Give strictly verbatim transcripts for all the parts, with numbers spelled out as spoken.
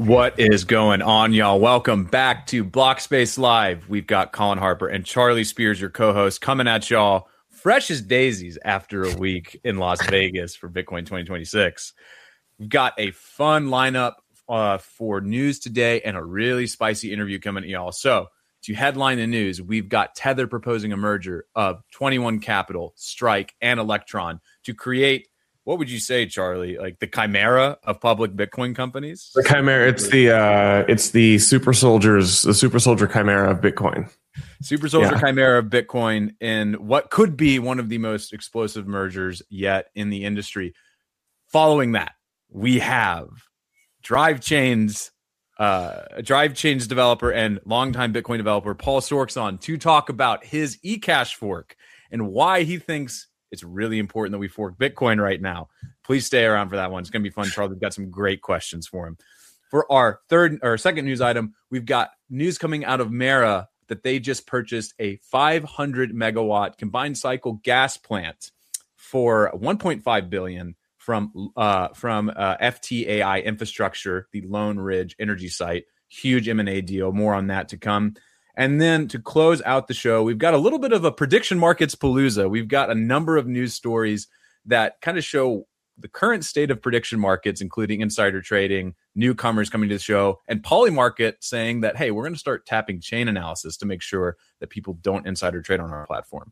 What is going on, y'all? Welcome back to Blockspace Live. We've got Colin Harper and Charlie Spears, your co-host, coming at y'all fresh as daisies after a week in Las Vegas for Bitcoin twenty twenty-six. We've got a fun lineup uh, for news today and a really spicy interview coming at y'all. So to headline the news, we've got Tether proposing a merger of twenty-one Capital, Strike, and Electron to create, what would you say, Charlie? Like the chimera of public Bitcoin companies? The chimera. It's the uh, it's the super soldiers, the super soldier chimera of Bitcoin. Super soldier Yeah. chimera of Bitcoin in what could be one of the most explosive mergers yet in the industry. Following that, we have Drive Chains, uh, Drive Chains developer and longtime Bitcoin developer Paul Sorkson to talk about his eCash fork and why he thinks it's really important that we fork Bitcoin right now. Please stay around for that one. It's going to be fun, Charlie. We've got some great questions for him. For our third or second news item, we've got news coming out of Mara that they just purchased a five hundred megawatt combined cycle gas plant for one point five billion dollars from uh, from uh, F T A I Infrastructure, the Lone Ridge energy site. Huge M and A deal. More on that to come. And then to close out the show, we've got a little bit of a prediction markets palooza. We've got a number of news stories that kind of show the current state of prediction markets, including insider trading, newcomers coming to the show, and Polymarket saying that, hey, we're going to start tapping chain analysis to make sure that people don't insider trade on our platform.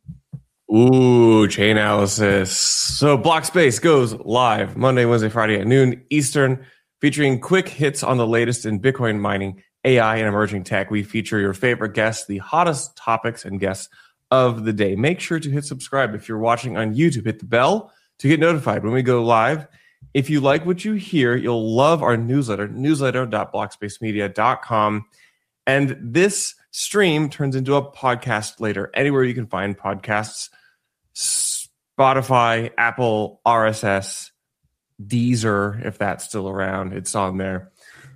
Ooh, chain analysis. So Blockspace goes live Monday, Wednesday, Friday at noon Eastern, featuring quick hits on the latest in Bitcoin mining, A I, and emerging tech. We feature your favorite guests, the hottest topics and guests of the day. Make sure to hit subscribe. If you're watching on YouTube, hit the bell to get notified when we go live. If you like what you hear, you'll love our newsletter, newsletter dot blockspace media dot com. And this stream turns into a podcast later, anywhere you can find podcasts, Spotify, Apple, R S S, Deezer, if that's still around, it's on there.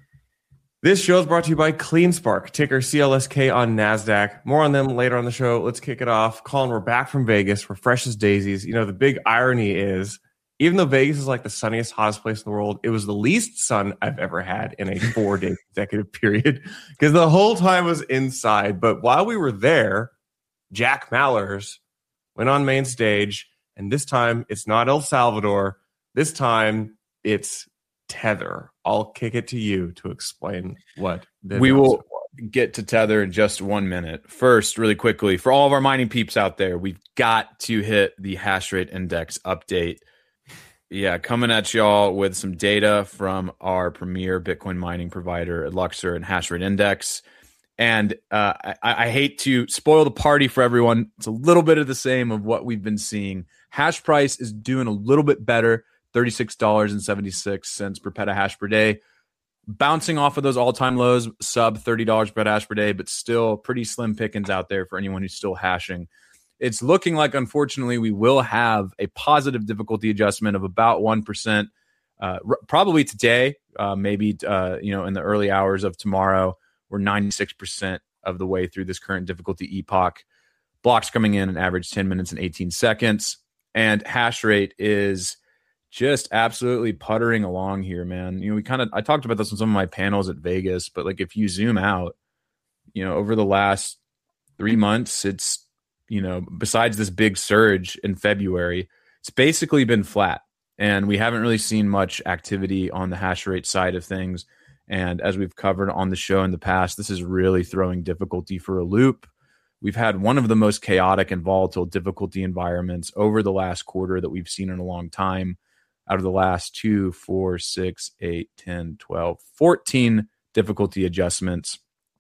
This show is brought to you by CleanSpark, ticker C L S K on NASDAQ. More on them later on the show. Let's kick it off. Colin, we're back from Vegas. We're fresh as daisies. You know, the big irony is, even though Vegas is like the sunniest, hottest place in the world, it was the least sun I've ever had in a four-day consecutive period because the whole time was inside. But while we were there, Jack Mallers went on main stage, and this time it's not El Salvador. This time it's Tether. I'll kick it to you to explain what the we will was. Get to Tether in just one minute. First, really quickly, for all of our mining peeps out there, we've got to hit the hash rate index update. Yeah, coming at y'all with some data from our premier Bitcoin mining provider, Luxor and Hash Rate Index. And uh, I, I hate to spoil the party for everyone. It's a little bit of the same of what we've been seeing. Hash price is doing a little bit better. thirty-six dollars and seventy-six cents per petahash per day. Bouncing off of those all-time lows, sub thirty dollars per petahash per day, but still pretty slim pickings out there for anyone who's still hashing. It's looking like, unfortunately, we will have a positive difficulty adjustment of about one percent, uh, r- probably today, uh, maybe uh, you know, in the early hours of tomorrow. We're ninety-six percent of the way through this current difficulty epoch. Blocks coming in an average ten minutes and eighteen seconds. And hash rate is just absolutely puttering along here, man. You know, we kind of, I talked about this on some of my panels at Vegas, but like if you zoom out, you know, over the last three months, it's, you know, besides this big surge in February, it's basically been flat. And we haven't really seen much activity on the hash rate side of things. And as we've covered on the show in the past, this is really throwing difficulty for a loop. We've had one of the most chaotic and volatile difficulty environments over the last quarter that we've seen in a long time. Out of the last two, four, six, eight, ten, twelve, fourteen difficulty adjustments,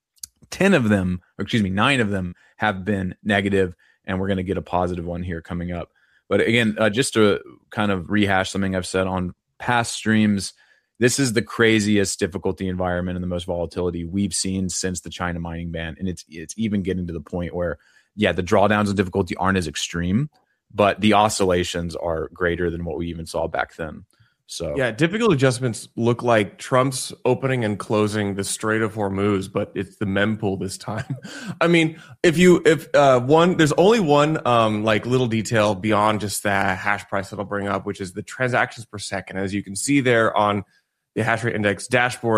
ten of them, or excuse me, nine of them have been negative, and we're going to get a positive one here coming up. But again, uh, just to kind of rehash something I've said on past streams, this is the craziest difficulty environment and the most volatility we've seen since the China mining ban. And it's it's even getting to the point where, yeah, the drawdowns of difficulty aren't as extreme, but the oscillations are greater than what we even saw back then. So yeah, difficult adjustments look like Trump's opening and closing the Strait of Hormuz, but it's the mempool this time. I mean, if you if uh, one, there's only one um, like little detail beyond just the hash price that I'll bring up, which is the transactions per second. As you can see there on the hash rate index dashboard,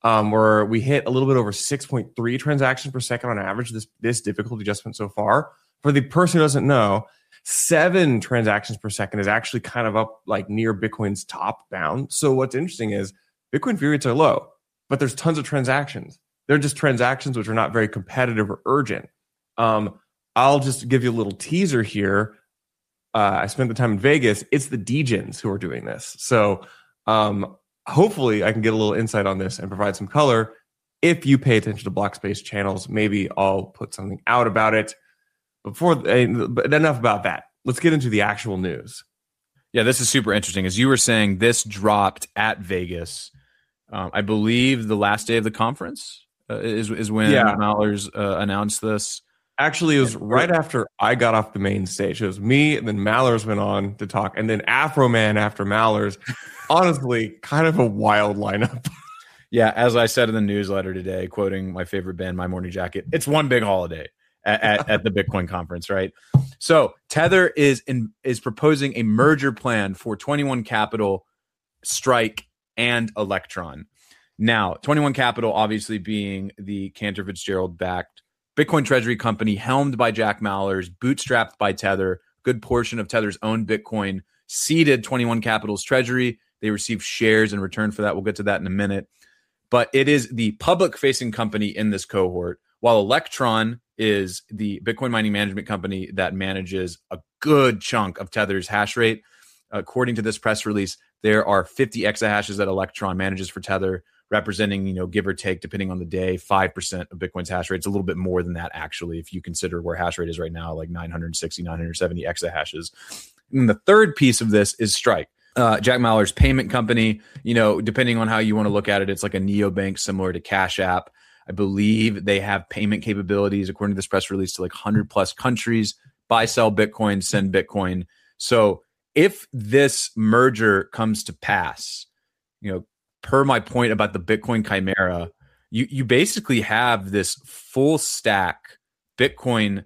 um, where we hit a little bit over six point three transactions per second on average. This this difficulty adjustment so far. For the person who doesn't know, seven transactions per second is actually kind of up like near Bitcoin's top bound. So what's interesting is Bitcoin fee rates are low, but there's tons of transactions. They're just transactions which are not very competitive or urgent. Um, I'll just give you a little teaser here. Uh, I spent the time in Vegas. It's the degens who are doing this. So um, hopefully I can get a little insight on this and provide some color. If you pay attention to Blockspace channels, maybe I'll put something out about it. Before, but enough about that. Let's get into the actual news. Yeah, this is super interesting. As you were saying, this dropped at Vegas. Um, I believe the last day of the conference uh, is is when yeah. Mallers uh, announced this. Actually, it was right after I got off the main stage. It was me, and then Mallers went on to talk, and then Afro Man after Mallers. Honestly, kind of a wild lineup. Yeah, as I said in the newsletter today, quoting my favorite band, My Morning Jacket, it's one big holiday. At, at, at the Bitcoin conference, right? So Tether is in, is proposing a merger plan for twenty-one Capital, Strike, and Electron. Now, twenty-one Capital obviously being the Cantor Fitzgerald-backed Bitcoin treasury company helmed by Jack Mallers, bootstrapped by Tether. Good portion of Tether's own Bitcoin seeded twenty-one Capital's treasury. They received shares in return for that. We'll get to that in a minute. But it is the public-facing company in this cohort, while Electron is the Bitcoin mining management company that manages a good chunk of Tether's hash rate. According to this press release, there are fifty exahashes that Electron manages for Tether, representing, you know, give or take, depending on the day, five percent of Bitcoin's hash rate. It's a little bit more than that, actually, if you consider where hash rate is right now, like nine hundred sixty, nine hundred seventy exahashes. And the third piece of this is Strike. Uh, Jack Mallers' payment company, you know, depending on how you want to look at it, it's like a neobank similar to Cash App. I believe they have payment capabilities, according to this press release, to like one hundred plus countries. Buy, sell Bitcoin, send Bitcoin. So if this merger comes to pass, you know, per my point about the Bitcoin Chimera, you, you basically have this full stack Bitcoin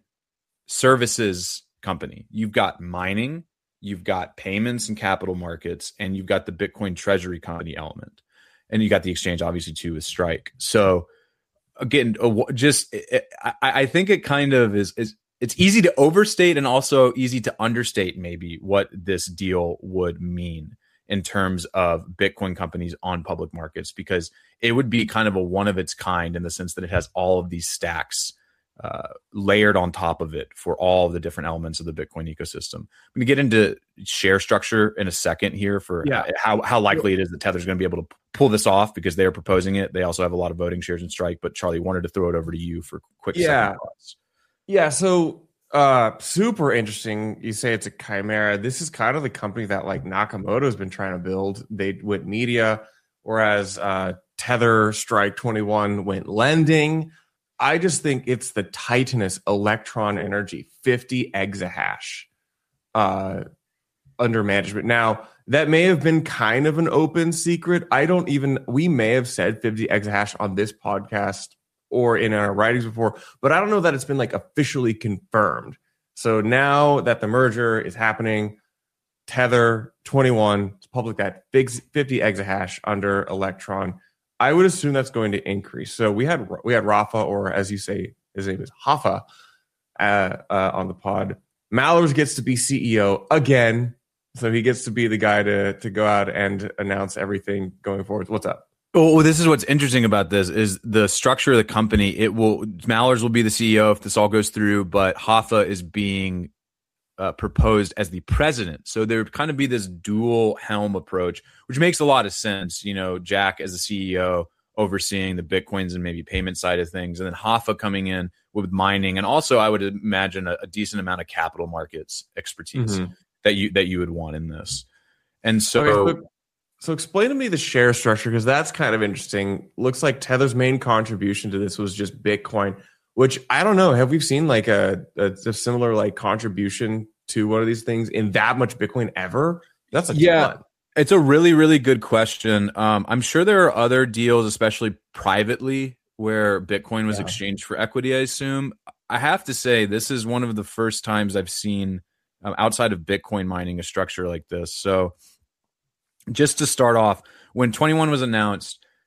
services company. You've got mining, you've got payments and capital markets, and you've got the Bitcoin treasury company element. And you got the exchange, obviously, too, with Strike. So again, just it, I, I think it kind of is, is it's easy to overstate and also easy to understate maybe what this deal would mean in terms of Bitcoin companies on public markets, because it would be kind of a one of its kind in the sense that it has all of these stacks uh, layered on top of it for all of the different elements of the Bitcoin ecosystem. I'm going to get into share structure in a second here for yeah. how, how likely it is that Tether's going to be able to pull this off, because they're proposing it. They also have a lot of voting shares in Strike. But Charlie, wanted to throw it over to you for quick yeah. second thoughts. Yeah, so uh, super interesting. You say it's a chimera. This is kind of the company that like Nakamoto has been trying to build. They went media, whereas uh, Tether, Strike, twenty-one went lending. I just think it's the Titanus Electron Energy, fifty exahash uh, under management. Now, that may have been kind of an open secret. I don't even, we may have said fifty exahash on this podcast or in our writings before, but I don't know that it's been like officially confirmed. So now that the merger is happening, Tether twenty-one, it's public that fifty exahash under Electron. I would assume that's going to increase. So we had we had Rafa, or as you say, his name is Hafa, uh, uh, on the pod. Mallers gets to be C E O again, so he gets to be the guy to to go out and announce everything going forward. What's up? Well, this is what's interesting about this is the structure of the company. It will Mallers will be the C E O if this all goes through, but Hafa is being uh, proposed as the president. So there would kind of be this dual helm approach, which makes a lot of sense. You know, Jack as the C E O overseeing the Bitcoins and maybe payment side of things, and then Hafa coming in with mining, and also I would imagine a, a decent amount of capital markets expertise mm-hmm. that you that you would want in this. And so, okay, so, so explain to me the share structure, because that's kind of interesting. Looks like Tether's main contribution to this was just Bitcoin, which I don't know. Have we seen like a, a, a similar like contribution to one of these things in that much Bitcoin ever? That's a yeah. ton. It's a really, really good question. Um, I'm sure there are other deals, especially privately, where Bitcoin was yeah. exchanged for equity, I assume. I have to say, this is one of the first times I've seen um, outside of Bitcoin mining a structure like this. So just to start off, when twenty-one was announced,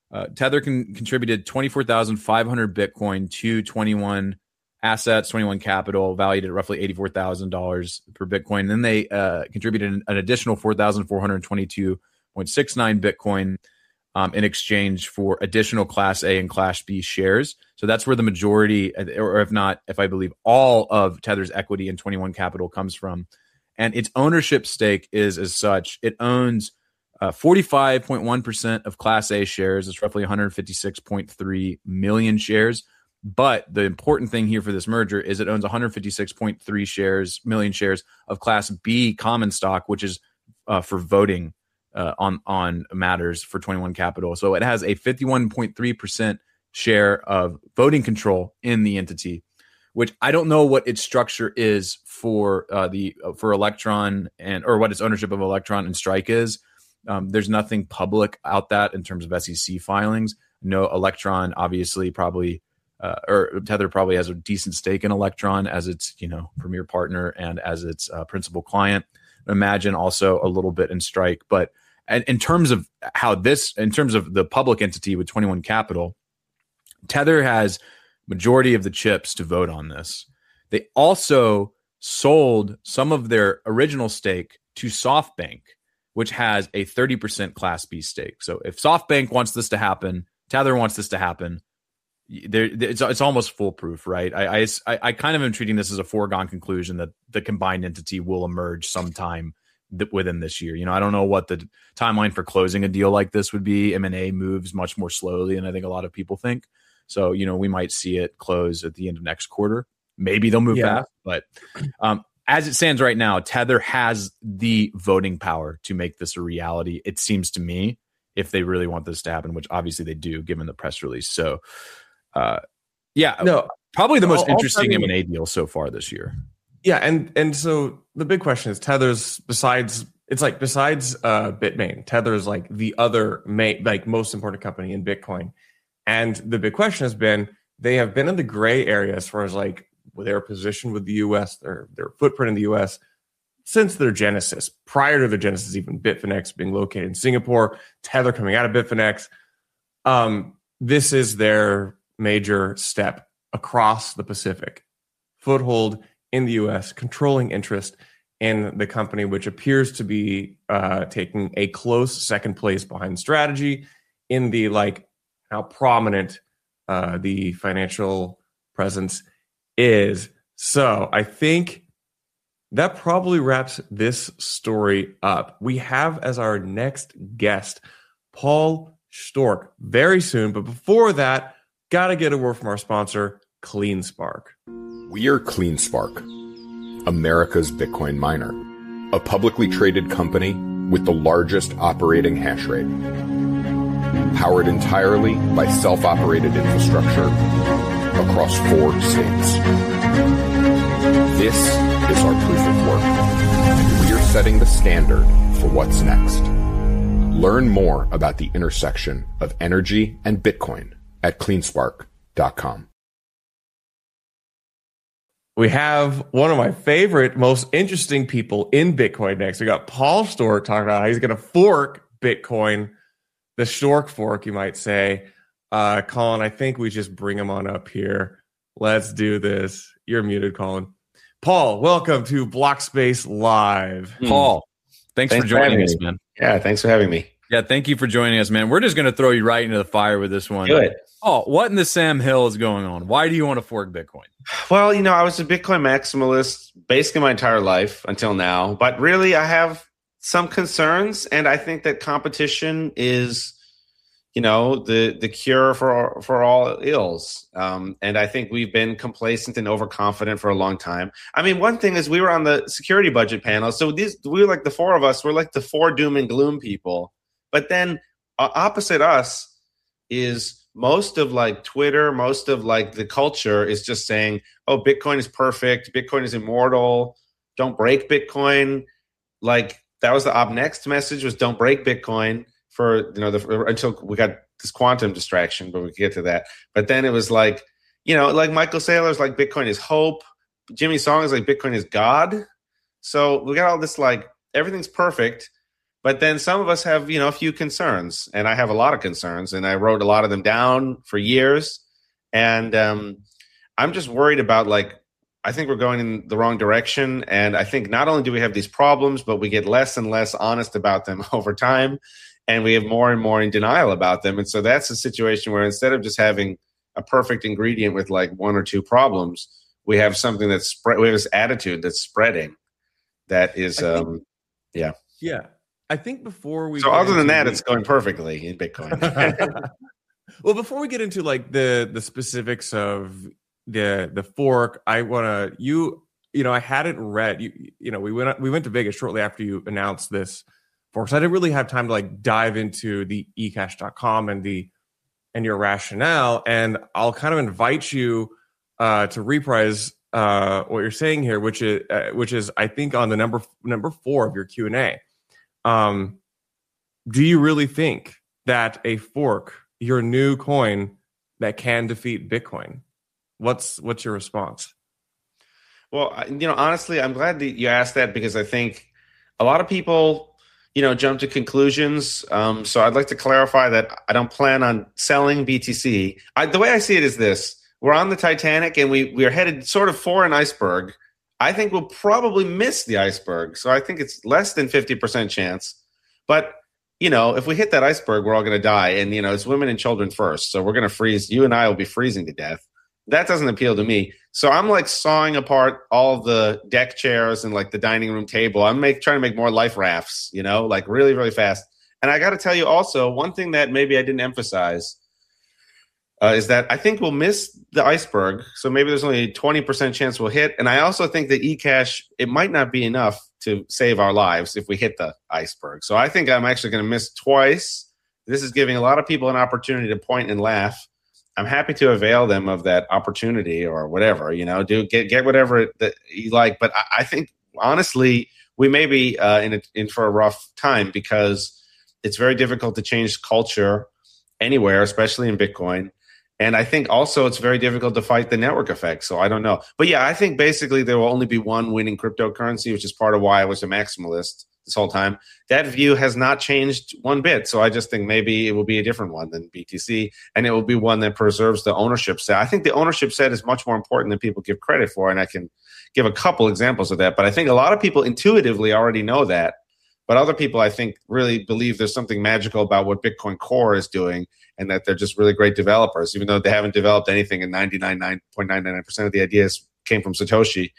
Uh, Tether con- contributed twenty-four thousand five hundred Bitcoin to twenty-one assets, twenty-one capital, valued at roughly eighty-four thousand dollars per Bitcoin. Then they uh, contributed an, an additional four thousand four hundred twenty-two point six nine Bitcoin um, in exchange for additional Class A and Class B shares. So that's where the majority, or if not, if I believe all of Tether's equity in twenty-one Capital comes from. And its ownership stake is as such. It owns uh, forty-five point one percent of Class A shares. It's roughly one hundred fifty-six point three million shares. But the important thing here for this merger is it owns one hundred fifty-six point three shares, million shares of Class B common stock, which is uh, for voting uh, on, on matters for twenty-one Capital. So it has a fifty-one point three percent share of voting control in the entity, which I don't know what its structure is for uh, the uh, for Electron and or what its ownership of Electron and Strike is. Um, there's nothing public out that in terms of S E C filings. No, Electron obviously probably uh, or Tether probably has a decent stake in Electron as its you know premier partner and as its uh, principal client. Imagine also a little bit in Strike, but and in terms of how this, in terms of the public entity with twenty-one Capital, Tether has majority of the chips to vote on this. They also sold some of their original stake to SoftBank, which has a thirty percent Class B stake. So if SoftBank wants this to happen, Tether wants this to happen, there, it's, it's almost foolproof, right? I, I, I kind of am treating this as a foregone conclusion that the combined entity will emerge sometime th- within this year. You know, I don't know what the timeline for closing a deal like this would be. M and A moves much more slowly than I think a lot of people think. So, you know, we might see it close at the end of next quarter. Maybe they'll move yeah. fast. But um, as it stands right now, Tether has the voting power to make this a reality, it seems to me, if they really want this to happen, which obviously they do, given the press release. So, uh, yeah, no, probably the most I'll, interesting I'll M and A deal so far this year. Yeah, and and so the big question is Tether's, besides, it's like besides uh, Bitmain, Tether's like the other main, like most important company in Bitcoin. And the big question has been, they have been in the gray area as far as like their position with the U S, their their footprint in the U S since their genesis. Prior to the genesis, even Bitfinex being located in Singapore, Tether coming out of Bitfinex. Um, this is their major step across the Pacific. Foothold in the U S, controlling interest in the company, which appears to be uh, taking a close second place behind Strategy in the like how prominent uh, the financial presence is. So I think that probably wraps this story up. We have as our next guest, Paul Stork, very soon. But before that, got to get a word from our sponsor, CleanSpark. We are CleanSpark, America's Bitcoin miner, a publicly traded company with the largest operating hash rate. Powered entirely by self-operated infrastructure across four states. This is our proof of work. We are setting the standard for what's next. Learn more about the intersection of energy and Bitcoin at cleanspark dot com. We have one of my favorite, most interesting people in Bitcoin next. We got Paul Stork talking about how he's going to fork Bitcoin. The Stork fork, you might say. Uh, Colin, I think we just bring him on up here. Let's do this. You're muted, Colin. Paul, welcome to Blockspace Live. Mm. Paul, thanks, thanks for joining for us, man. Yeah, thanks for having me. Yeah, thank you for joining us, man. We're just going to throw you right into the fire with this one. Do it. Oh, what in the Sam Hill is going on? Why do you want to fork Bitcoin? Well, you know, I was a Bitcoin maximalist basically my entire life until now. But really, I have some concerns, and I think that competition is, you know, the the cure for for all ills. Um, and I think we've been complacent and overconfident for a long time. I mean, one thing is we were on the security budget panel, so these we were like the four of us. We're like the four doom and gloom people. But then uh, opposite us is most of like Twitter, most of like the culture is just saying, "Oh, Bitcoin is perfect. Bitcoin is immortal. Don't break Bitcoin." Like, that was the up next message, was don't break Bitcoin for, you know, the, until we got this quantum distraction, but we can get to that. But then it was like, you know, like Michael Saylor's like Bitcoin is hope. Jimmy Song is like Bitcoin is God. So we got all this like everything's perfect. But then some of us have, you know, a few concerns, and I have a lot of concerns, and I wrote a lot of them down for years. And um, I'm just worried about, like, I think we're going in the wrong direction. And I think not only do we have these problems, but we get less and less honest about them over time. And we have more and more in denial about them. And so that's a situation where instead of just having a perfect ingredient with like one or two problems, we have something that's spread. We have this attitude that's spreading. That is, think, um, yeah. Yeah. I think before we so other than that, the, it's going perfectly in Bitcoin. Well, before we get into like the the specifics of the the fork, I want to you you know I hadn't read you you know we went we went to Vegas shortly after you announced this fork, so I didn't really have time to like dive into the e cash dot com and the and your rationale, and I'll kind of invite you uh, to reprise uh, what you're saying here, which is uh, which is I think on the number number four of your Q and A. Um, do you really think that a fork, your new coin, that can defeat Bitcoin? What's what's your response? Well, you know, honestly, I'm glad that you asked that, because I think a lot of people, you know, jump to conclusions. Um, so I'd like to clarify that I don't plan on selling B T C. I, the way I see it is this: we're on the Titanic and we we are headed sort of for an iceberg. I think we'll probably miss the iceberg. So I think it's less than fifty percent chance. But, you know, if we hit that iceberg, we're all going to die. And, you know, it's women and children first. So we're going to freeze. You and I will be freezing to death. That doesn't appeal to me. So I'm like sawing apart all of the deck chairs and like the dining room table. I'm make, trying to make more life rafts, you know, like really, really fast. And I got to tell you also, one thing that maybe I didn't emphasize Uh, is that I think we'll miss the iceberg. So maybe there's only a twenty percent chance we'll hit. And I also think that eCash, it might not be enough to save our lives if we hit the iceberg. So I think I'm actually going to miss twice. This is giving a lot of people an opportunity to point and laugh. I'm happy to avail them of that opportunity or whatever, you know, do get, get whatever that you like. But I, I think, honestly, we may be uh, in, a, in for a rough time, because it's very difficult to change culture anywhere, especially in Bitcoin. And I think also it's very difficult to fight the network effect. So I don't know. But yeah, I think basically there will only be one winning cryptocurrency, which is part of why I was a maximalist this whole time. That view has not changed one bit. So I just think maybe it will be a different one than B T C, and it will be one that preserves the ownership set. I think the ownership set is much more important than people give credit for. And I can give a couple examples of that. But I think a lot of people intuitively already know that. But other people, I think, really believe there's something magical about what Bitcoin Core is doing, and that they're just really great developers, even though they haven't developed anything, and ninety-nine point nine nine percent of the ideas came from Satoshi.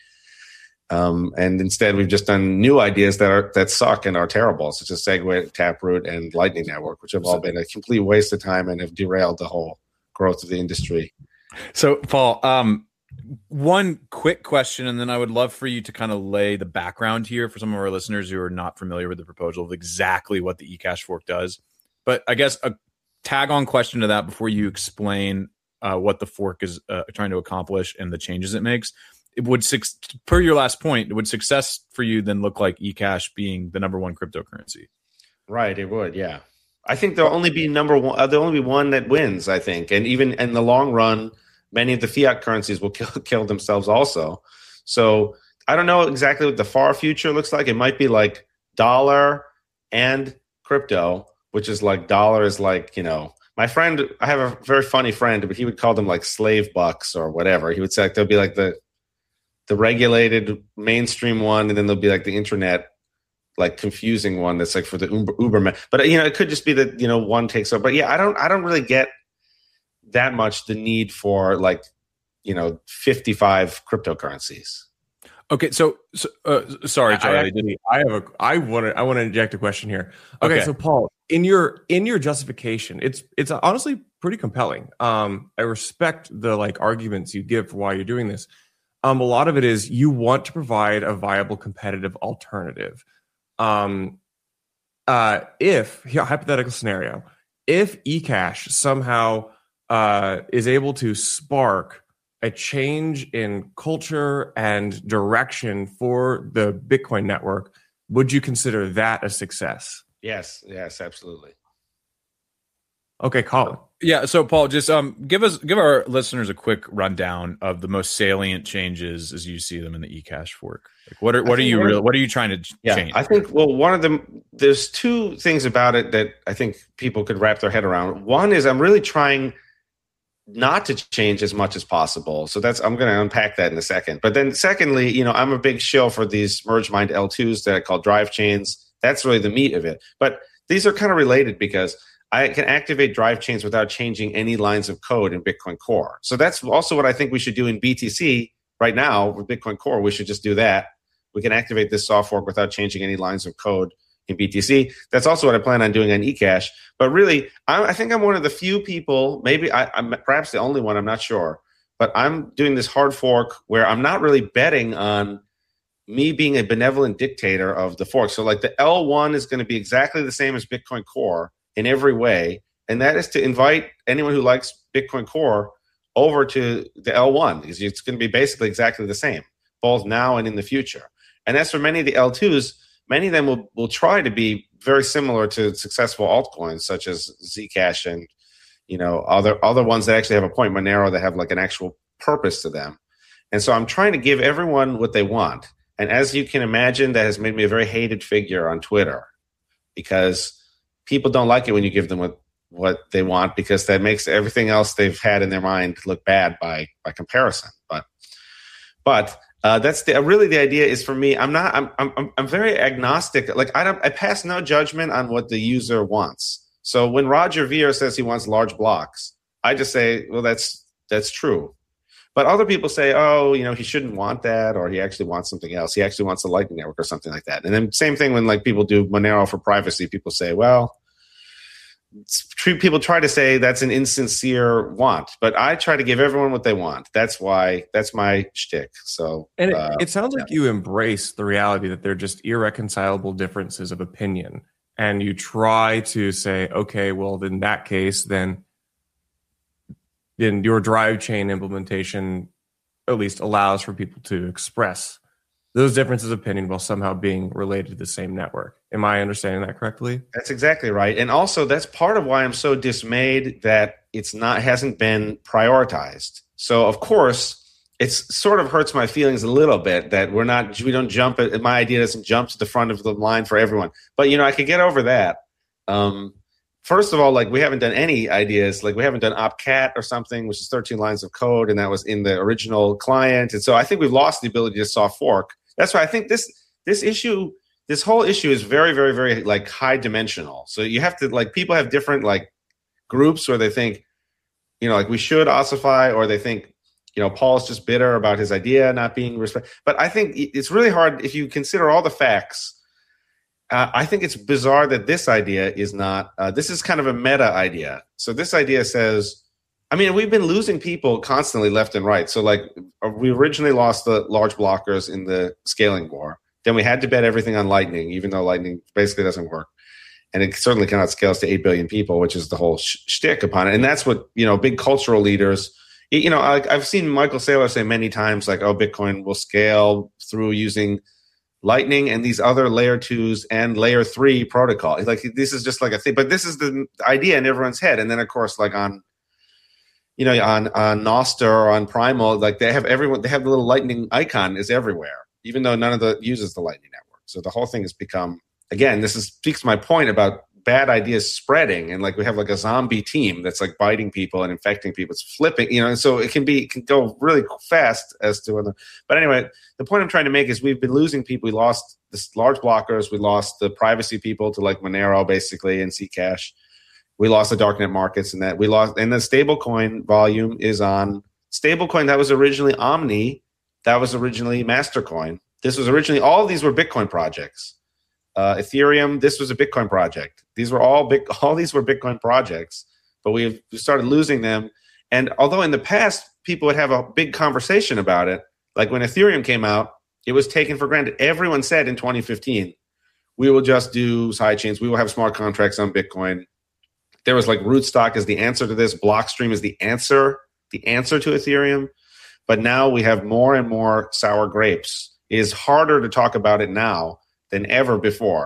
Um, and instead, we've just done new ideas that are that suck and are terrible, such as Segwit, Taproot, and Lightning Network, which have all been a complete waste of time and have derailed the whole growth of the industry. So, Paul, um, one quick question, and then I would love for you to kind of lay the background here for some of our listeners who are not familiar with the proposal of exactly what the eCash fork does. But I guess a tag-on question to that before you explain uh, what the fork is uh, trying to accomplish and the changes it makes. It would, per your last point, would success for you then look like eCash being the number one cryptocurrency? Right, it would, yeah. I think there'll only be number one. Uh, there'll only be one that wins, I think, and even in the long run, many of the fiat currencies will kill, kill themselves also. So I don't know exactly what the far future looks like. It might be like dollar and crypto, which is like dollar is like, you know, my friend, I have a very funny friend, but he would call them like slave bucks or whatever. He would say like, there'll be like the the regulated mainstream one, and then there'll be like the internet, like confusing one that's like for the Uber, Uberman. But, you know, it could just be that, you know, one takes over. But yeah, I don't, I don't really get that much the need for like, you know, fifty-five cryptocurrencies. Okay, so, so uh, sorry, Charlie. I, actually, I have a. I want to. I want to inject a question here. Okay, okay, so Paul, in your in your justification, it's it's honestly pretty compelling. Um, I respect the like arguments you give for why you're doing this. Um, a lot of it is you want to provide a viable competitive alternative. Um, uh, if here, hypothetical scenario, if eCash somehow uh, is able to spark a change in culture and direction for the Bitcoin network, would you consider that a success? Yes, yes, absolutely. Okay, Colin. Yeah, so Paul, just um, give us give our listeners a quick rundown of the most salient changes as you see them in the eCash fork. Like, what are what are you real? What are you trying to yeah, change? I think well, one of them. There's two things about it that I think people could wrap their head around. One is I'm really trying not to change as much as possible. So that's I'm going to unpack that in a second. But then, secondly, you know, I'm a big shill for these MergeMind L twos that I call drive chains. That's really the meat of it. But these are kind of related because I can activate drive chains without changing any lines of code in Bitcoin Core. So that's also what I think we should do in B T C right now with Bitcoin Core. We should just do that. We can activate this soft fork without changing any lines of code in B T C. That's also what I plan on doing on eCash. But really, I, I think I'm one of the few people, maybe I, I'm perhaps the only one, I'm not sure. But I'm doing this hard fork where I'm not really betting on me being a benevolent dictator of the fork. So like the L one is going to be exactly the same as Bitcoin Core in every way, and that is to invite anyone who likes Bitcoin Core over to the L one because it's going to be basically exactly the same, both now and in the future. And as for many of the L twos, many of them will, will try to be very similar to successful altcoins such as Zcash and you know other other ones that actually have a point, Monero, that have like an actual purpose to them. And so I'm trying to give everyone what they want. And as you can imagine, that has made me a very hated figure on Twitter because people don't like it when you give them what, what they want because that makes everything else they've had in their mind look bad by by comparison. But but uh, that's the really the idea is for me. I'm not. I'm I'm I'm very agnostic. Like I don't. I pass no judgment on what the user wants. So when Roger Ver says he wants large blocks, I just say, well, that's that's true. But other people say, oh, you know, he shouldn't want that, or he actually wants something else. He actually wants a Lightning Network or something like that. And then same thing when like people do Monero for privacy. People say, well. People try to say that's an insincere want, but I try to give everyone what they want. That's why that's my shtick. So, and it, uh, it sounds like yeah. you embrace the reality that they're just irreconcilable differences of opinion, and you try to say, okay, well, in that case, then, then your drive chain implementation at least allows for people to express those differences of opinion while somehow being related to the same network. Am I understanding that correctly? That's exactly right. And also that's part of why I'm so dismayed that it's not hasn't been prioritized. So of course, it's sort of hurts my feelings a little bit that we're not we don't jump at my idea doesn't jump to the front of the line for everyone. But you know, I could get over that. Um, first of all, like we haven't done any ideas, like we haven't done opcat or something, which is thirteen lines of code, and that was in the original client. And so I think we've lost the ability to soft fork. That's why I think this this issue, this whole issue is very, very, very like high dimensional. So you have to like people have different like groups where they think, you know, like we should ossify, or they think, you know, Paul's just bitter about his idea not being respected. But I think it's really hard if you consider all the facts. Uh, I think it's bizarre that this idea is not. Uh, this is kind of a meta idea. So this idea says. I mean, we've been losing people constantly left and right. So, like, we originally lost the large blockers in the scaling war. Then we had to bet everything on Lightning, even though Lightning basically doesn't work. And it certainly cannot scale to eight billion people, which is the whole sh- shtick upon it. And that's what, you know, big cultural leaders, you know, I, I've seen Michael Saylor say many times, like, oh, Bitcoin will scale through using Lightning and these other layer twos and layer three protocol. Like, this is just like a thing. But this is the idea in everyone's head. And then, of course, like on, you know, on, on Nostr or on Primal, like they have everyone, they have the little Lightning icon is everywhere, even though none of the uses the Lightning Network. So the whole thing has become, again, this is, speaks to my point about bad ideas spreading. And like we have like a zombie team that's like biting people and infecting people. It's flipping, you know, and so it can be, it can go really fast as to whether, but anyway, the point I'm trying to make is we've been losing people. We lost the large blockers. We lost the privacy people to like Monero basically and Zcash. We lost the darknet markets and that we lost, and the stablecoin volume is on stablecoin. That was originally Omni. That was originally Mastercoin. This was originally, all of these were Bitcoin projects. Uh, Ethereum, this was a Bitcoin project. These were all big, all these were Bitcoin projects, but we've we started losing them. And although in the past, people would have a big conversation about it, like when Ethereum came out, it was taken for granted. Everyone said in twenty fifteen, we will just do sidechains. We will have smart contracts on Bitcoin. There was like Rootstock is the answer to this. Blockstream is the answer, the answer to Ethereum. But now we have more and more sour grapes. It is harder to talk about it now than ever before.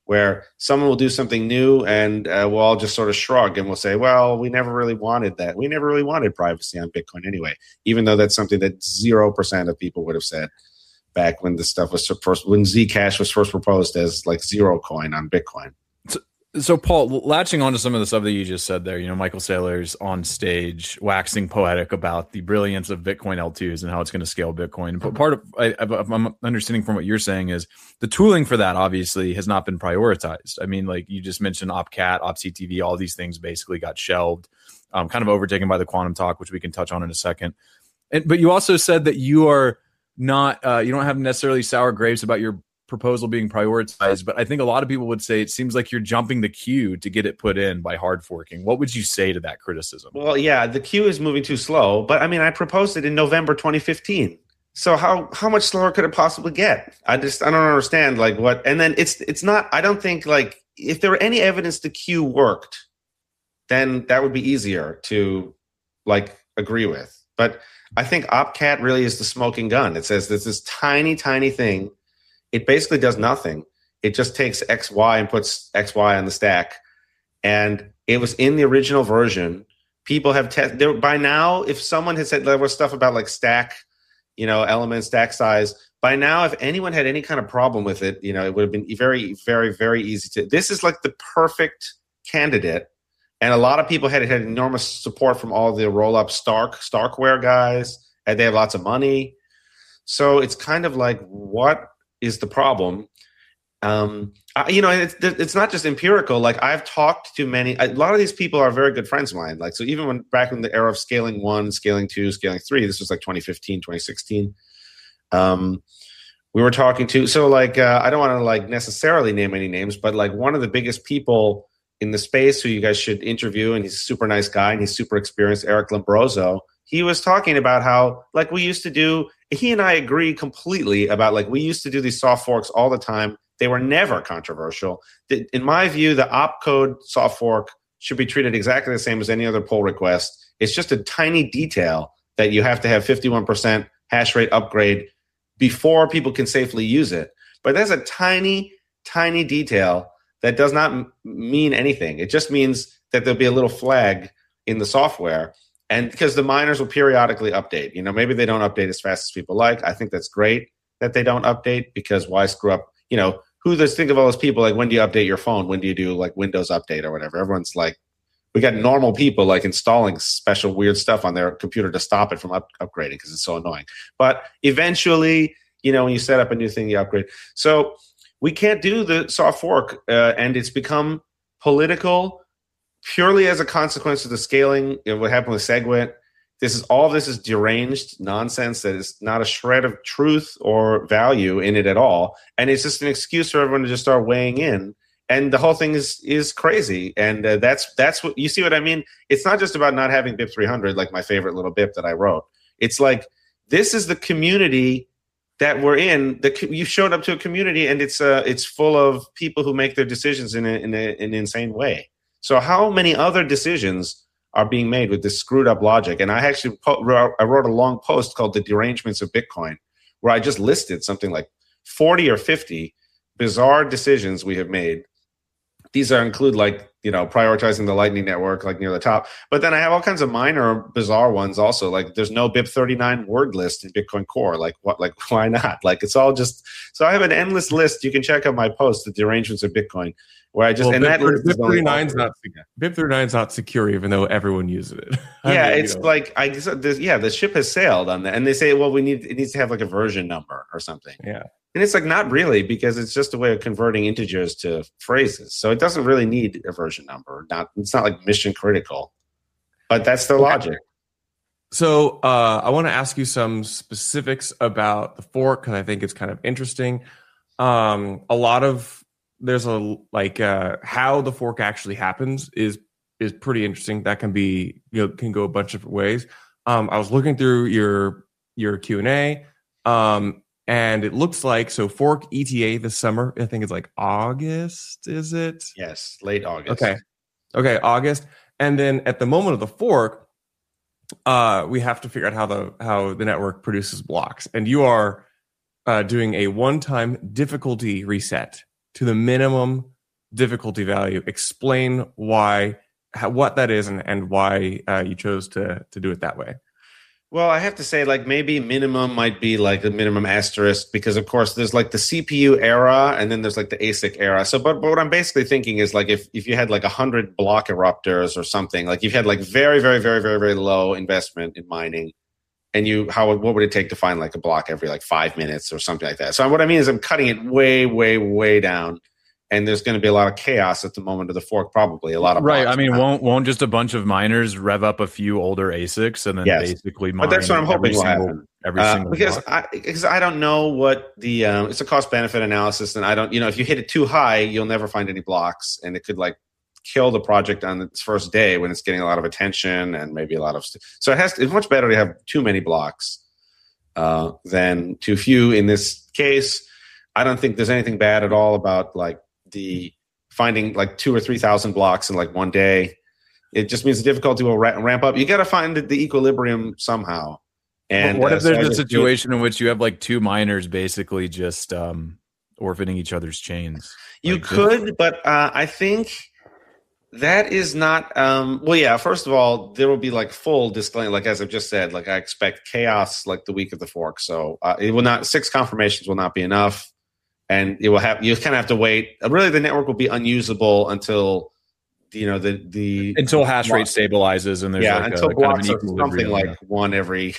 where someone will do something new and uh, we'll all just sort of shrug and we'll say, well, we never really wanted that. We never really wanted privacy on Bitcoin anyway, even though that's something that zero percent of people would have said back when this stuff was first, when Zcash was first proposed as like zero coin on Bitcoin. So, so Paul, latching on to some of the stuff that you just said there, you know, Michael Saylor's on stage waxing poetic about the brilliance of Bitcoin L twos and how it's going to scale Bitcoin. But part of I, I'm understanding from what you're saying is the tooling for that obviously has not been prioritized. I mean, like you just mentioned OpCat, OpCTV, all these things basically got shelved, um, kind of overtaken by the quantum talk, which we can touch on in a second. And, but you also said that you are not, uh, you don't have necessarily sour grapes about your proposal being prioritized, but I think a lot of people would say it seems like you're jumping the queue to get it put in by hard forking. What would you say to that criticism? Well, yeah, the queue is moving too slow, but I mean, I proposed it in November twenty fifteen. So how how much slower could it possibly get? I just I don't understand like what. And then it's it's not. I don't think like if there were any evidence the queue worked, then that would be easier to like agree with. But I think OpCat really is the smoking gun. It says there's this tiny, tiny thing. It basically does nothing. It just takes X Y and puts X Y on the stack. And it was in the original version. People have tested by now. If someone had said there was stuff about like stack, you know, element stack size, by now, if anyone had any kind of problem with it, you know, it would have been very, very, very easy to. This is like the perfect candidate. And a lot of people had had enormous support from all the roll up Stark, Starkware guys, and they have lots of money. So it's kind of like, what is the problem? Um, I, you know, it's, it's not just empirical. Like I've talked to many, a lot of these people are very good friends of mine. Like, so even when back in the era of scaling one, scaling two, scaling three, this was like twenty fifteen, twenty sixteen. Um, we were talking to, so like, uh, I don't want to like necessarily name any names, but like one of the biggest people in the space who you guys should interview, and he's a super nice guy and he's super experienced, Eric Lombroso. He was talking about how like we used to do, he and I agree completely about like we used to do these soft forks all the time. They were never controversial. In my view, the opcode soft fork should be treated exactly the same as any other pull request. It's just a tiny detail that you have to have fifty-one percent hash rate upgrade before people can safely use it. But there's a tiny, tiny detail that does not m- mean anything. It just means that there'll be a little flag in the software. And because the miners will periodically update. You know, maybe they don't update as fast as people like. I think that's great that they don't update, because why screw up? You know, who does think of all those people like, when do you update your phone? When do you do like Windows update or whatever? Everyone's like, we got normal people like installing special weird stuff on their computer to stop it from up- upgrading because it's so annoying. But eventually, you know, when you set up a new thing, you upgrade. So we can't do the soft fork, uh, and it's become political purely as a consequence of the scaling. You know, what happened with SegWit. This is all. This is deranged nonsense that is not a shred of truth or value in it at all, and it's just an excuse for everyone to just start weighing in. And the whole thing is is crazy, and uh, that's that's what you see. What I mean? It's not just about not having B I P three hundred, like my favorite little B I P that I wrote. It's like this is the community that we're in. The you showed up to a community, and it's uh it's full of people who make their decisions in a, in, a, in an insane way. So how many other decisions are being made with this screwed up logic? And I actually po- wrote, I wrote a long post called "The Derangements of Bitcoin," where I just listed something like forty or fifty bizarre decisions we have made. These are include like, you know, prioritizing the Lightning Network like near the top. But then I have all kinds of minor bizarre ones also. Like there's no B I P thirty-nine word list in Bitcoin Core. Like what? Like why not? Like it's all just. So I have an endless list. You can check out my post, "The Derangements of Bitcoin," where I just well, and B I P, that B I P thirty-nine is not B I P thirty-nine is not secure, even though everyone uses it. Yeah, mean, it's you know. like I guess yeah, the ship has sailed on that, and they say, well, we need it needs to have like a version number or something. Yeah. And it's like, not really, because it's just a way of converting integers to phrases. So it doesn't really need a version number. Not, it's not like mission critical, but that's the okay. logic. So uh, I want to ask you some specifics about the fork, because I think it's kind of interesting. Um, a lot of there's a like uh, how the fork actually happens is is pretty interesting. That can be, you know, can go a bunch of different ways. Um, I was looking through your your Q and A. Um, And it looks like, so fork E T A this summer, I think it's like August, is it? Yes, late August. Okay. Okay, August. And then at the moment of the fork, uh, we have to figure out how the how the network produces blocks. And you are uh, doing a one-time difficulty reset to the minimum difficulty value. Explain why, how, what that is, and and why uh, you chose to to do it that way. Well, I have to say, like, maybe minimum might be like a minimum asterisk because, of course, there's like the C P U era and then there's like the A S I C era. So, but, but what I'm basically thinking is like if, if you had like one hundred block eruptors or something, like you've had like very, very, very, very, very low investment in mining, and you, how, what would it take to find like a block every like five minutes or something like that? So, what I mean is I'm cutting it way, way, way down. And there's going to be a lot of chaos at the moment of the fork, probably a lot of right. I mean, around. won't won't just a bunch of miners rev up a few older A S I Cs and then yes. basically mine but that's what I'm hoping will single, happen. Every uh, single because block? I, because I don't know what the um, it's a cost benefit analysis, and I don't you know if you hit it too high, you'll never find any blocks, and it could like kill the project on its first day when it's getting a lot of attention and maybe a lot of st- so it has to, it's much better to have too many blocks uh, than too few. In this case, I don't think there's anything bad at all about like the finding like two or three thousand blocks in like one day. It just means the difficulty will ra- ramp up. You got to find the, the equilibrium somehow. And but what uh, if there's so a situation in which you have like two miners basically just um, orphaning each other's chains? You like could, this? but uh, I think that is not. Um, well, yeah. First of all, there will be like full disclaimer. Like as I've just said, like I expect chaos like the week of the fork. So uh, it will not. Six confirmations will not be enough. And it will have you kind of have to wait. Really, the network will be unusable until you know the the until hash rate stabilizes and there's yeah like until a, blocks kind are of an something equilibrium. like one every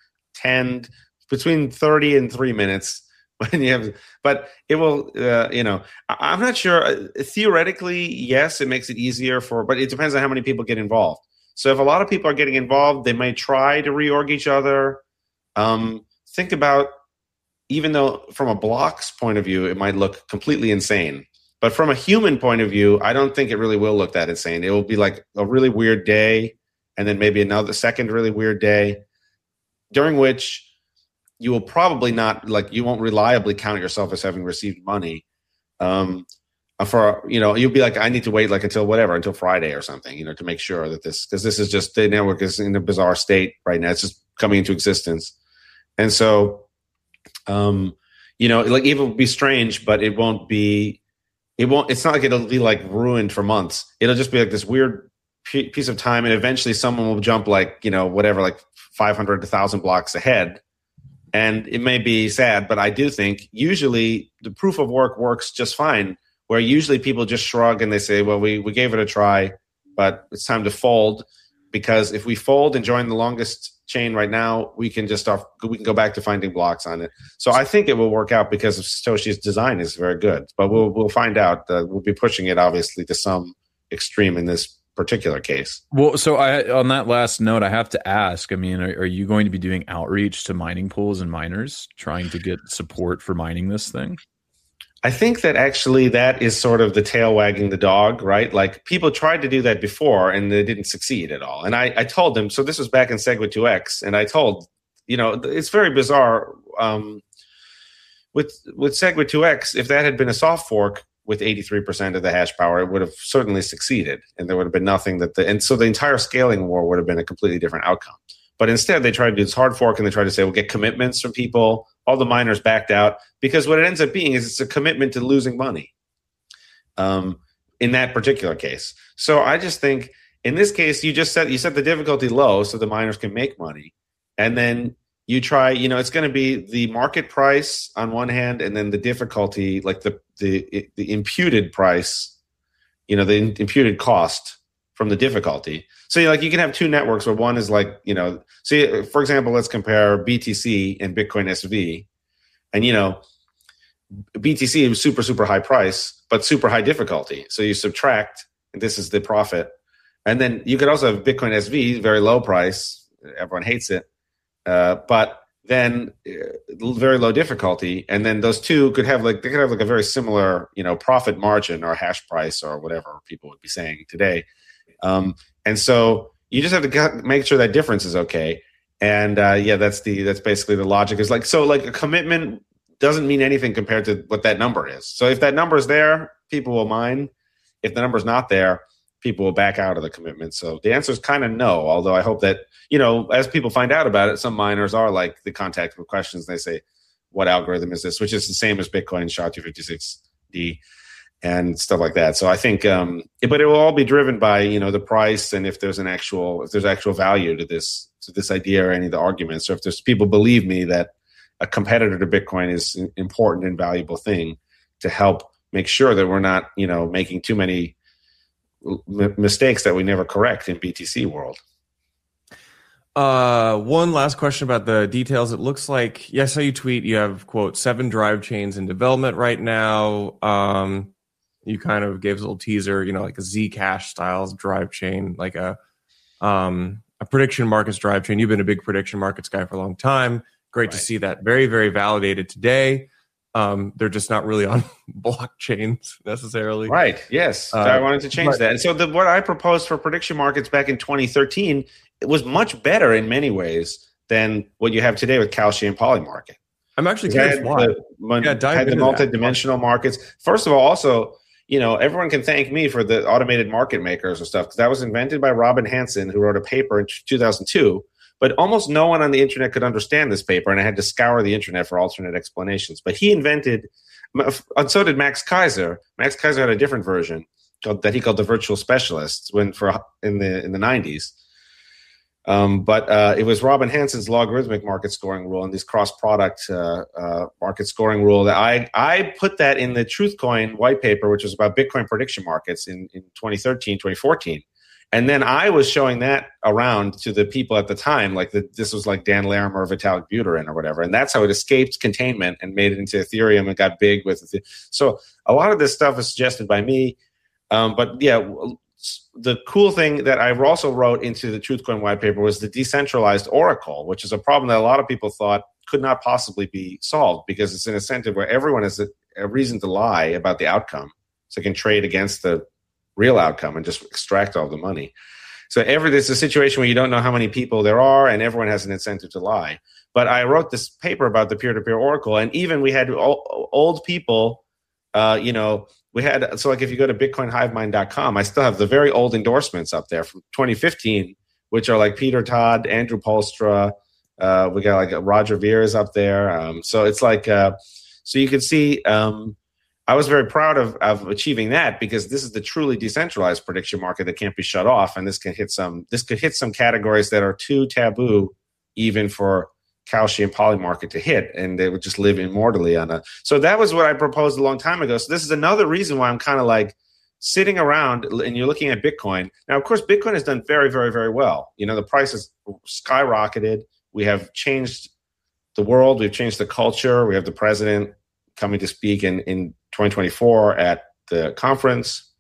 ten between thirty and three minutes when you have. But it will uh, you know I, I'm not sure. Uh, theoretically, yes, it makes it easier for, but it depends on how many people get involved. So if a lot of people are getting involved, they may try to reorg each other. Um, think about. Even though from a block's point of view, it might look completely insane. But from a human point of view, I don't think it really will look that insane. It will be like a really weird day and then maybe another second really weird day during which you will probably not, like you won't reliably count yourself as having received money. Um, for, you know, you'll be like, I need to wait like until whatever, until Friday or something, you know, to make sure that this, because this is just, the network is in a bizarre state right now. It's just coming into existence. And so, Um, you know, like it will be strange, but it won't be, it won't, it's not like it'll be like ruined for months. It'll just be like this weird p- piece of time. And eventually someone will jump like, you know, whatever, like five hundred to one thousand blocks ahead. And it may be sad, but I do think usually the proof of work works just fine, where usually people just shrug and they say, well, we, we gave it a try, but it's time to fold, because if we fold and join the longest chain right now, we can just start, we can go back to finding blocks on it. So I think it will work out because of Satoshi's design is very good, but we'll we'll find out. Uh, we'll be pushing it obviously to some extreme in this particular case. Well, so I on that last note, I have to ask, I mean, are, are you going to be doing outreach to mining pools and miners trying to get support for mining this thing? I think that actually that is sort of the tail wagging the dog, right? Like people tried to do that before and they didn't succeed at all. And I, I told them, so this was back in Segwit two X, and I told, you know, it's very bizarre. Um, with with Segwit two X, if that had been a soft fork with eighty-three percent of the hash power, it would have certainly succeeded. And there would have been nothing that the, and so the entire scaling war would have been a completely different outcome. But instead, they tried to do this hard fork and they tried to say, we'll get commitments from people. All the miners backed out because what it ends up being is it's a commitment to losing money um, in that particular case. So I just think in this case, you just set, you set the difficulty low so the miners can make money. And then you try, you know, it's going to be the market price on one hand, and then the difficulty, like the, the, the imputed price, you know, the imputed cost from the difficulty. So like you can have two networks where one is like, you know, see, for example, let's compare B T C and Bitcoin S V. And, you know, B T C is super, super high price, but super high difficulty. So you subtract, and this is the profit. And then you could also have Bitcoin S V, very low price. Everyone hates it. Uh, but then uh, very low difficulty. And then those two could have like, they could have like a very similar, you know, profit margin or hash price or whatever people would be saying today. Um, and so you just have to make sure that difference is okay. And uh, yeah, that's the that's basically the logic. Is like so like a commitment doesn't mean anything compared to what that number is. So if that number is there, people will mine. If the number is not there, people will back out of the commitment. So the answer is kind of no. Although I hope that, you know, as people find out about it, some miners are like the contact with questions. They say, "What algorithm is this?" Which is the same as Bitcoin S H A two fifty-six D. and stuff like that. So I think, um, but it will all be driven by, you know, the price and if there's an actual, if there's actual value to this, to this idea or any of the arguments. So if there's people believe me that a competitor to Bitcoin is an important and valuable thing to help make sure that we're not, you know, making too many m- mistakes that we never correct in B T C world. Uh, one last question about the details. It looks like, yes, I saw you tweet, you have, quote, seven drive chains in development right now. Um, you kind of gave us a little teaser, you know, like a Zcash styles drive chain, like a um, a prediction markets drive chain. You've been a big prediction markets guy for a long time. Great right. to see that. Very, very validated today. Um, they're just not really on blockchains necessarily. Right. Yes. Uh, I wanted to change but, that. And so the, what I proposed for prediction markets back in twenty thirteen, it was much better in many ways than what you have today with Kalshi and Polymarket. I'm actually curious why. The, yeah, had the multi-dimensional that. markets. First of all, also, you know, everyone can thank me for the automated market makers and stuff, because that was invented by Robin Hanson, who wrote a paper in two thousand two. But almost no one on the internet could understand this paper, and I had to scour the internet for alternate explanations. But he invented, and so did Max Kaiser. Max Kaiser had a different version called, that he called the virtual specialists when for in the in the nineties. Um, but uh, it was Robin Hanson's logarithmic market scoring rule and this cross-product uh, uh, market scoring rule that I I put that in the TruthCoin white paper, which was about Bitcoin prediction markets in, in twenty thirteen, twenty fourteen. And then I was showing that around to the people at the time, like the, this was like Dan Larimer or Vitalik Buterin or whatever. And that's how it escaped containment and made it into Ethereum and got big with it. So a lot of this stuff is suggested by me. Um, but yeah, the cool thing that I also wrote into the TruthCoin white paper was the decentralized oracle, which is a problem that a lot of people thought could not possibly be solved because it's an incentive where everyone has a, a reason to lie about the outcome so they can trade against the real outcome and just extract all the money. So every there's a situation where you don't know how many people there are and everyone has an incentive to lie. But I wrote this paper about the peer-to-peer oracle, and even we had old people, uh, you know, we had, so like if you go to bitcoin hive mind dot com, I still have the very old endorsements up there from twenty fifteen, which are like Peter Todd, Andrew Polstra, uh, we got like Roger Ver is up there. Um, so it's like, uh, so you can see, um, I was very proud of, of achieving that because this is the truly decentralized prediction market that can't be shut off, and this can hit some. This could hit some categories that are too taboo, even for Kalshi and Polymarket to hit, and they would just live immortally on a. So that was what I proposed a long time ago. So this is another reason why I'm kind of like sitting around, and you're looking at Bitcoin now. Of course, Bitcoin has done very, very, very well. You know, the price has skyrocketed. We have changed the world. We've changed the culture. We have the president coming to speak in in twenty twenty-four at the conference.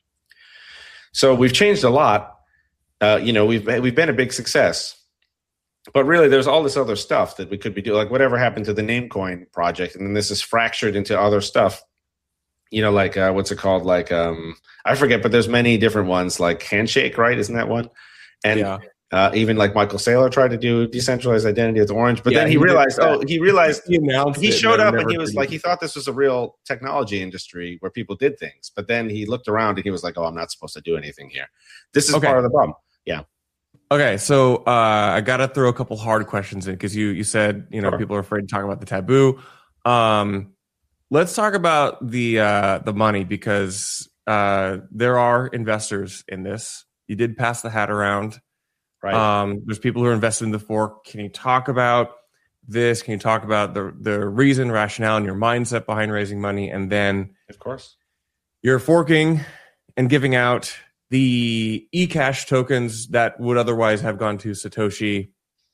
So we've changed a lot. Uh, you know, we've we've been a big success. But really, there's all this other stuff that we could be doing, like whatever happened to the Namecoin project, and then this is fractured into other stuff. You know, like uh, what's it called? Like um, I forget, but there's many different ones, like Handshake, right? Isn't that one? And yeah. Uh, even like Michael Saylor tried to do decentralized identity with Orange, but yeah, then he, he realized, oh, he realized he, he showed up and he was like, he thought this was a real technology industry where people did things. But then he looked around and he was like, oh, I'm not supposed to do anything here. This is okay. Part of the problem. Yeah. Okay. So uh, I got to throw a couple hard questions in because you, you said, you know, sure. people are afraid to talk about the taboo. Um, let's talk about the, uh, the money because uh, there are investors in this. You did pass the hat around. Right. Um, there's people who are invested in the fork. Can you talk about this? Can you talk about the the reason, rationale, and your mindset behind raising money? And then, of course, you're forking and giving out the eCash tokens that would otherwise have gone to Satoshi.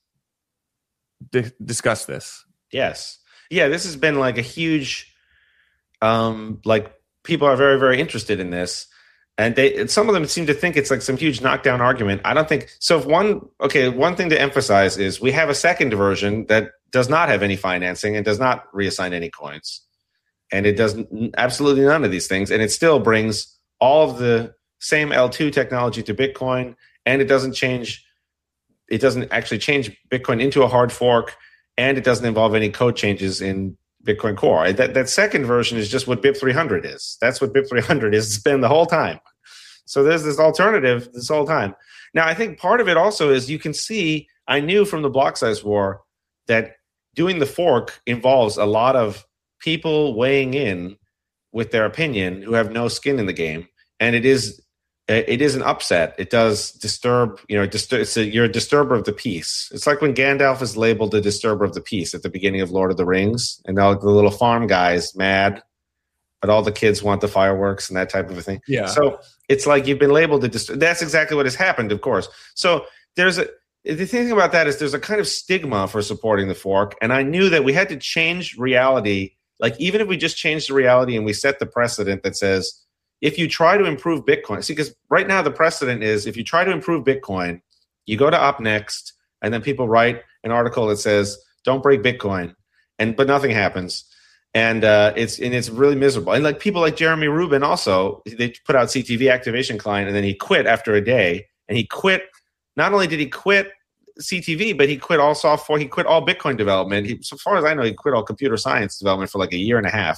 D- discuss this. Yes. Yeah, this has been like a huge, um, like people are very, very interested in this. And they, some of them seem to think it's like some huge knockdown argument. I don't think so. If one, okay, one thing to emphasize is we have a second version that does not have any financing and does not reassign any coins, and it does absolutely none of these things, and it still brings all of the same L two technology to Bitcoin, and it doesn't change. It doesn't actually change Bitcoin into a hard fork, and it doesn't involve any code changes in Bitcoin Core. That that second version is just what B I P three hundred is. That's what B I P three hundred is. It's been the whole time. So there's this alternative this whole time. Now, I think part of it also is you can see, I knew from the block size war that doing the fork involves a lot of people weighing in with their opinion who have no skin in the game, and it is it is an upset. It does disturb, you know, disturb, it's a, you're a disturber of the peace. It's like when Gandalf is labeled a disturber of the peace at the beginning of Lord of the Rings, and all the little farm guys mad, but all the kids want the fireworks and that type of a thing. Yeah. So it's like you've been labeled a disturber. That's exactly what has happened, of course. So there's a the thing about that is there's a kind of stigma for supporting the fork, and I knew that we had to change reality. Like even if we just change the reality and we set the precedent that says, if you try to improve Bitcoin, see, because right now the precedent is if you try to improve Bitcoin, you go to OpNext, and then people write an article that says, "Don't break Bitcoin," and but nothing happens, and uh, it's and it's really miserable. And like people like Jeremy Rubin also, they put out C T V Activation Client, and then he quit after a day, and he quit. Not only did he quit C T V, but he quit all software. He quit all Bitcoin development. He, so far as I know, he quit all computer science development for like a year and a half,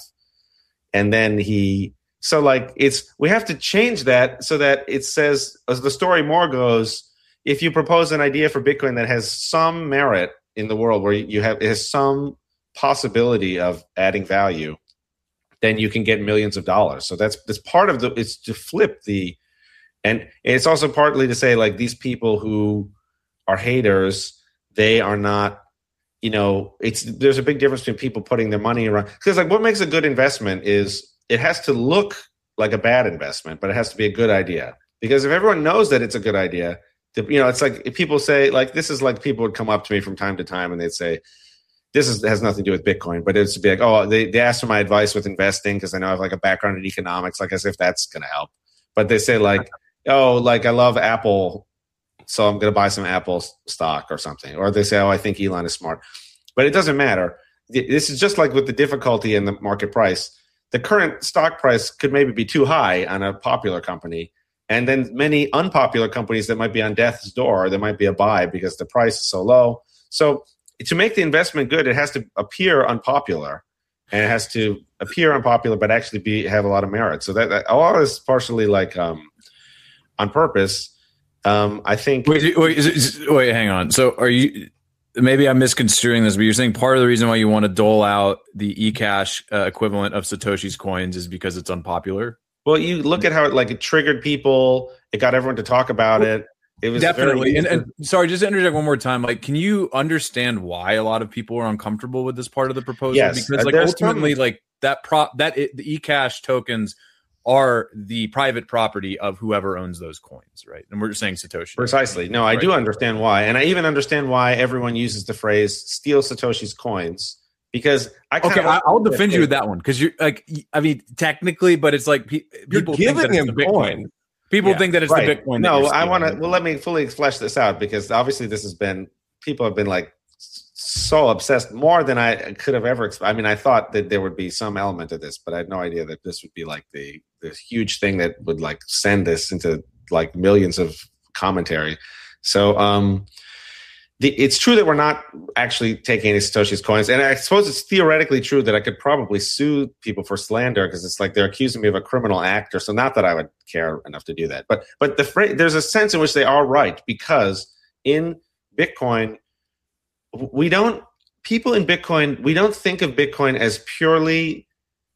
and then he. So like it's we have to change that so that it says, as the story more goes, if you propose an idea for Bitcoin that has some merit in the world where you have it has some possibility of adding value, then you can get millions of dollars. So that's that's part of the it's to flip the and it's also partly to say like these people who are haters, they are not, you know, it's there's a big difference between people putting their money around because like what makes a good investment is it has to look like a bad investment, but it has to be a good idea. Because if everyone knows that it's a good idea, you know, it's like if people say, like, this is like people would come up to me from time to time and they'd say, this is, has nothing to do with Bitcoin, but it's be like, oh, they, they asked for my advice with investing because I know I have like a background in economics, like as if that's going to help. But they say like, oh, like I love Apple, so I'm going to buy some Apple stock or something. Or they say, oh, I think Elon is smart. But it doesn't matter. This is just like with the difficulty in the market price. The current stock price could maybe be too high on a popular company. And then many unpopular companies that might be on death's door, there might be a buy because the price is so low. So to make the investment good, it has to appear unpopular. And it has to appear unpopular, but actually be have a lot of merit. So that, that all is partially like um, on purpose. Um, I think. Wait, wait, is it, is it, wait, hang on. So are you? Maybe I'm misconstruing this, but you're saying part of the reason why you want to dole out the eCash uh, equivalent of Satoshi's coins is because it's unpopular? Well, you look at how it like it triggered people. It got everyone to talk about it. It was definitely. And, and sorry, just to interject one more time. Like, can you understand why a lot of people are uncomfortable with this part of the proposal? Yes, because like ultimately, some... like that prop that it, the eCash tokens are the private property of whoever owns those coins, right? And we're just saying Satoshi. Precisely. No, I right? do understand why. And I even understand why everyone uses the phrase steal Satoshi's coins because I kind Okay, of I'll defend you with that one because you're like, I mean, technically, but it's like pe- people you're think that giving it's the him Bitcoin. coin. People yeah, think that it's right. the Bitcoin. No, I want to, well, let me fully flesh this out because obviously this has been, people have been like so obsessed more than I could have ever expected. I mean, I thought that there would be some element of this, but I had no idea that this would be like the, the huge thing that would like send this into like millions of commentary. So um, the, it's true that we're not actually taking any Satoshi's coins. And I suppose it's theoretically true that I could probably sue people for slander because it's like they're accusing me of a criminal act or so. Not that I would care enough to do that. But but the phrase, there's a sense in which they are right because in Bitcoin, we don't people in Bitcoin, we don't think of Bitcoin as purely,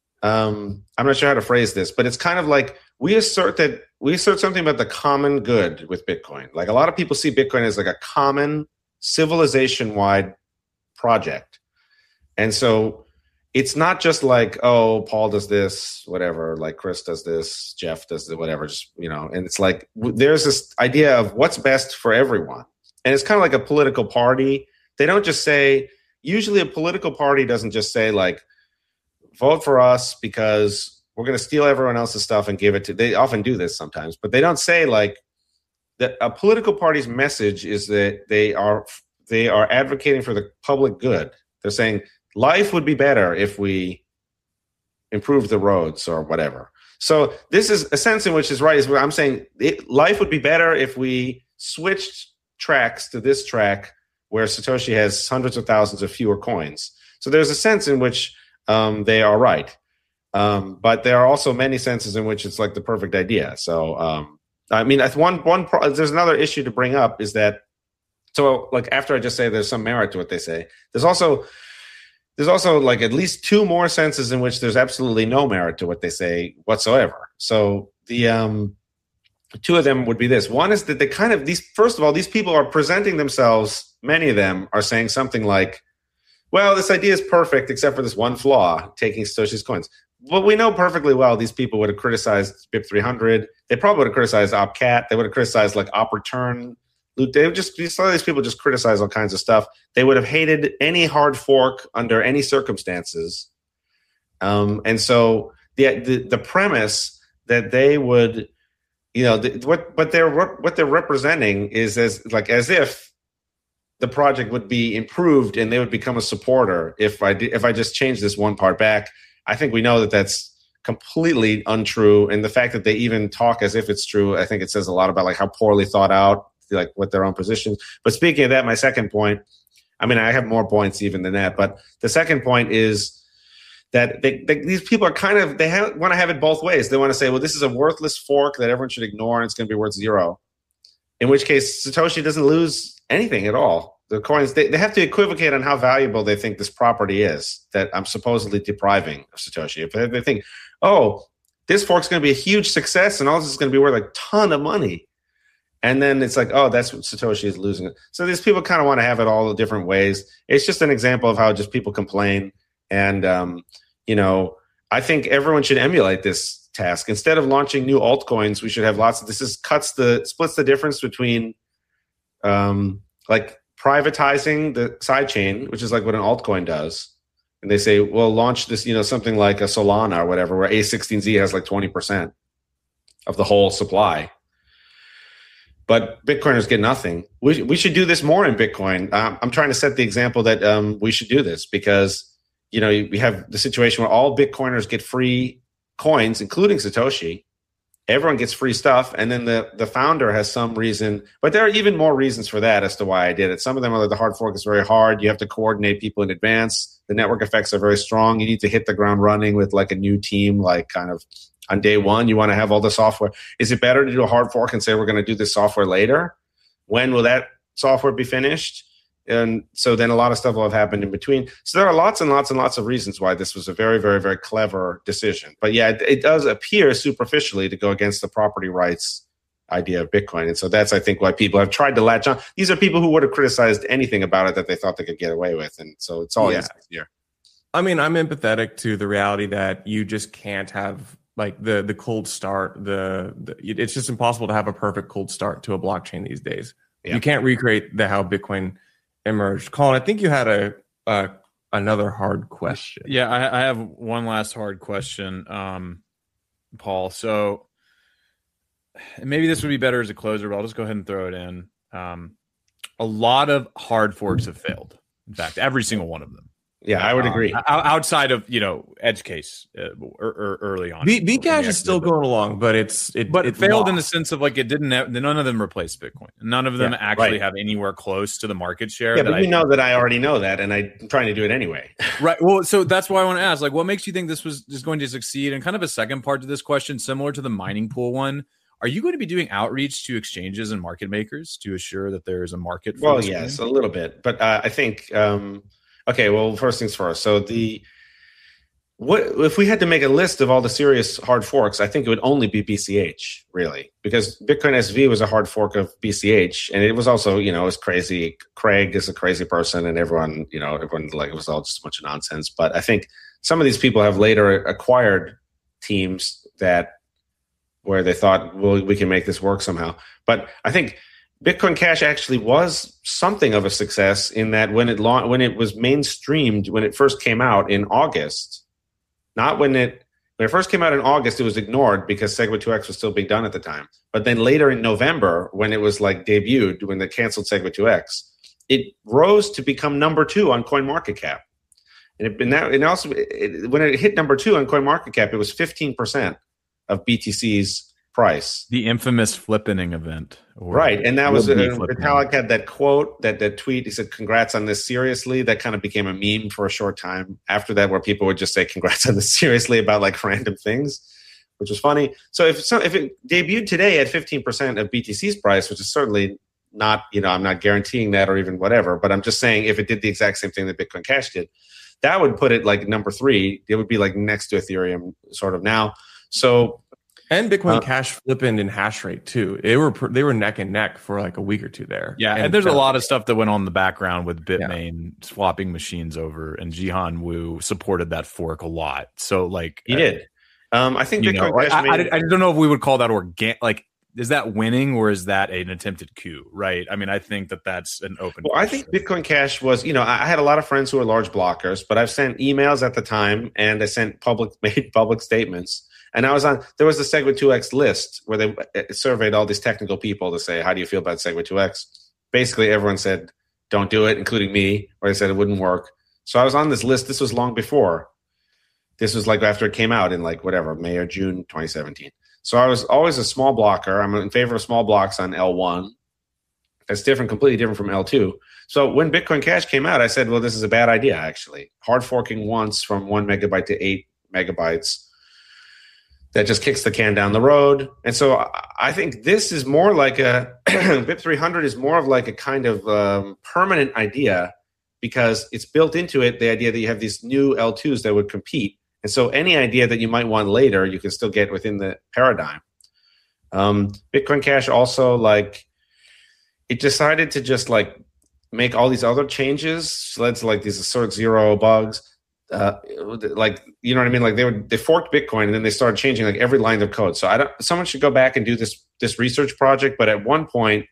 um, I'm not sure how to phrase this, but it's kind of like we assert that we assert something about the common good with Bitcoin. Like a lot of people see Bitcoin as like a common civilization-wide project. And so it's not just like, oh, Paul does this, whatever, like Chris does this, Jeff does this, whatever, just, you know, and it's like there's this idea of what's best for everyone. And it's kind of like a political party. They don't just say, usually a political party doesn't just say like, vote for us because we're going to steal everyone else's stuff and give it to, they often do this sometimes, but they don't say like that a political party's message is that they are, they are advocating for the public good. They're saying life would be better if we improve the roads or whatever. So this is a sense in which is right. Is what I'm saying it, life would be better if we switched tracks to this track where Satoshi has hundreds of thousands of fewer coins. So there's a sense in which um, they are right. Um, but there are also many senses in which it's like the perfect idea. So, um, I mean, one, one, there's another issue to bring up is that, so like after I just say there's some merit to what they say, there's also, there's also like at least two more senses in which there's absolutely no merit to what they say whatsoever. So the um, two of them would be this. One is that they kind of these. First of all, these people are presenting themselves. Many of them are saying something like, "Well, this idea is perfect except for this one flaw: taking Satoshi's coins." But we know perfectly well these people would have criticized B I P three hundred. They probably would have criticized OpCat. They would have criticized like OpReturn. They would just some of these people just criticize all kinds of stuff. They would have hated any hard fork under any circumstances. Um, and so the, the the premise that they would, you know, the, what what they're what they're representing is as like as if the project would be improved and they would become a supporter if I if I just change this one part back. I think we know that that's completely untrue, and the fact that they even talk as if it's true, I think it says a lot about like how poorly thought out, like what their own positions. But speaking of that, my second point, I mean, I have more points even than that, but the second point is that they, they, these people are kind of, they have, want to have it both ways. They want to say, well, this is a worthless fork that everyone should ignore and it's going to be worth zero. In which case, Satoshi doesn't lose anything at all. The coins, they, they have to equivocate on how valuable they think this property is that I'm supposedly depriving of Satoshi. If they, they think, oh, this fork's going to be a huge success and all this is going to be worth a ton of money. And then it's like, oh, that's what Satoshi is losing. So these people kind of want to have it all the different ways. It's just an example of how just people complain. And, um, you know, I think everyone should emulate this task. Instead of launching new altcoins, we should have lots of, this is cuts the, splits the difference between um, like privatizing the sidechain, which is like what an altcoin does. And they say, well, launch this, you know, something like a Solana or whatever, where A sixteen Z has like twenty percent of the whole supply. But Bitcoiners get nothing. We, we should do this more in Bitcoin. Um, I'm trying to set the example that um, we should do this because, you know, we have the situation where all Bitcoiners get free coins, including Satoshi. Everyone gets free stuff. And then the, the founder has some reason. But there are even more reasons for that as to why I did it. Some of them are that the hard fork is very hard. You have to coordinate people in advance. The network effects are very strong. You need to hit the ground running with like a new team, like kind of on day one, you want to have all the software. Is it better to do a hard fork and say we're going to do this software later? When will that software be finished? And so then a lot of stuff will have happened in between. So there are lots and lots and lots of reasons why this was a very, very, very clever decision. But yeah, it, it does appear superficially to go against the property rights idea of Bitcoin. And so that's, I think, why people have tried to latch on. These are people who would have criticized anything about it that they thought they could get away with. And so it's all yeah. easier. I mean, I'm empathetic to the reality that you just can't have like the the cold start. The, the it's just impossible to have a perfect cold start to a blockchain these days. Yeah. You can't recreate the how Bitcoin emerged. Colin, I think you had a, a another hard question. Yeah, I, I have one last hard question, um, Paul. So maybe this would be better as a closer, but I'll just go ahead and throw it in. Um, a lot of hard forks have failed. In fact, every single one of them. Yeah, I would um, agree. Outside of, you know, edge case uh, or, or early on. V- Vcash is still going along, but it's it, but it, it failed lost. in the sense of like it didn't have, none of them replaced Bitcoin. None of them yeah, actually right. have anywhere close to the market share. Yeah, but I, you know that I already know that, and I'm trying to do it anyway. Right. Well, so that's why I want to ask, like, what makes you think this was just going to succeed? And kind of a second part to this question, similar to the mining pool one. Are you going to be doing outreach to exchanges and market makers to assure that there is a market for well, this yes, coin? a little bit. But uh, I think, um, okay, well, first things first. So the what if we had to make a list of all the serious hard forks, I think it would only be B C H, really, because Bitcoin S V was a hard fork of B C H. And it was also, you know, it was crazy. Craig is a crazy person, and everyone, you know, everyone, like, it was all just a bunch of nonsense. But I think some of these people have later acquired teams that where they thought, well, we can make this work somehow. But I think Bitcoin Cash actually was something of a success in that when it la- when it was mainstreamed, when it first came out in August, not when it when it first came out in August, it was ignored because Segwit two X was still being done at the time. But then later in November, when it was like debuted, when they canceled Segwit two X, it rose to become number two on CoinMarketCap. And it, and that, and also, it, when it hit number two on CoinMarketCap, it was fifteen percent of B T C's price. The infamous flippening event. Right. And that was, uh, Flippening. Vitalik had that quote, that, that tweet. He said, congrats on this seriously. That kind of became a meme for a short time after that, where people would just say congrats on this seriously about like random things, which was funny. So if, so if it debuted today at fifteen percent of B T C's price, which is certainly not, you know, I'm not guaranteeing that or even whatever, but I'm just saying if it did the exact same thing that Bitcoin Cash did, that would put it like number three. It would be like next to Ethereum sort of now. So and Bitcoin uh, Cash flipping in hash rate too. They were they were neck and neck for like a week or two there. Yeah, and, and there's uh, a lot of stuff that went on in the background with Bitmain yeah. swapping machines over, and Jihan Wu supported that fork a lot. So like he uh, did. Um, I think Bitcoin know, Cash. I, made I, I don't know if we would call that organic. Like, is that winning or is that an attempted coup? Right. I mean, I think that that's an open. Well, question. I think Bitcoin Cash was. You know, I had a lot of friends who were large blockers, but I've sent emails at the time, and I sent public made public statements. And I was on, there was the Segwit two X list where they surveyed all these technical people to say, how do you feel about Segwit two X? Basically, everyone said, don't do it, including me, or they said it wouldn't work. So I was on this list. This was long before. This was like after it came out in like whatever, May or June twenty seventeen. So I was always a small blocker. I'm in favor of small blocks on L one. That's different, completely different from L two. So when Bitcoin Cash came out, I said, well, this is a bad idea, actually. Hard forking once from one megabyte to eight megabytes. That just kicks the can down the road. And so I think this is more like a B I P three hundred is more of like a kind of um, permanent idea because it's built into it, the idea that you have these new L twos that would compete. And so any idea that you might want later, you can still get within the paradigm. Um, Bitcoin Cash also like, it decided to just like make all these other changes, led to like these assert zero bugs. Uh, like, you know what I mean? Like they were, they forked Bitcoin and then they started changing like every line of code. So I don't, someone should go back and do this, this research project. But at one point,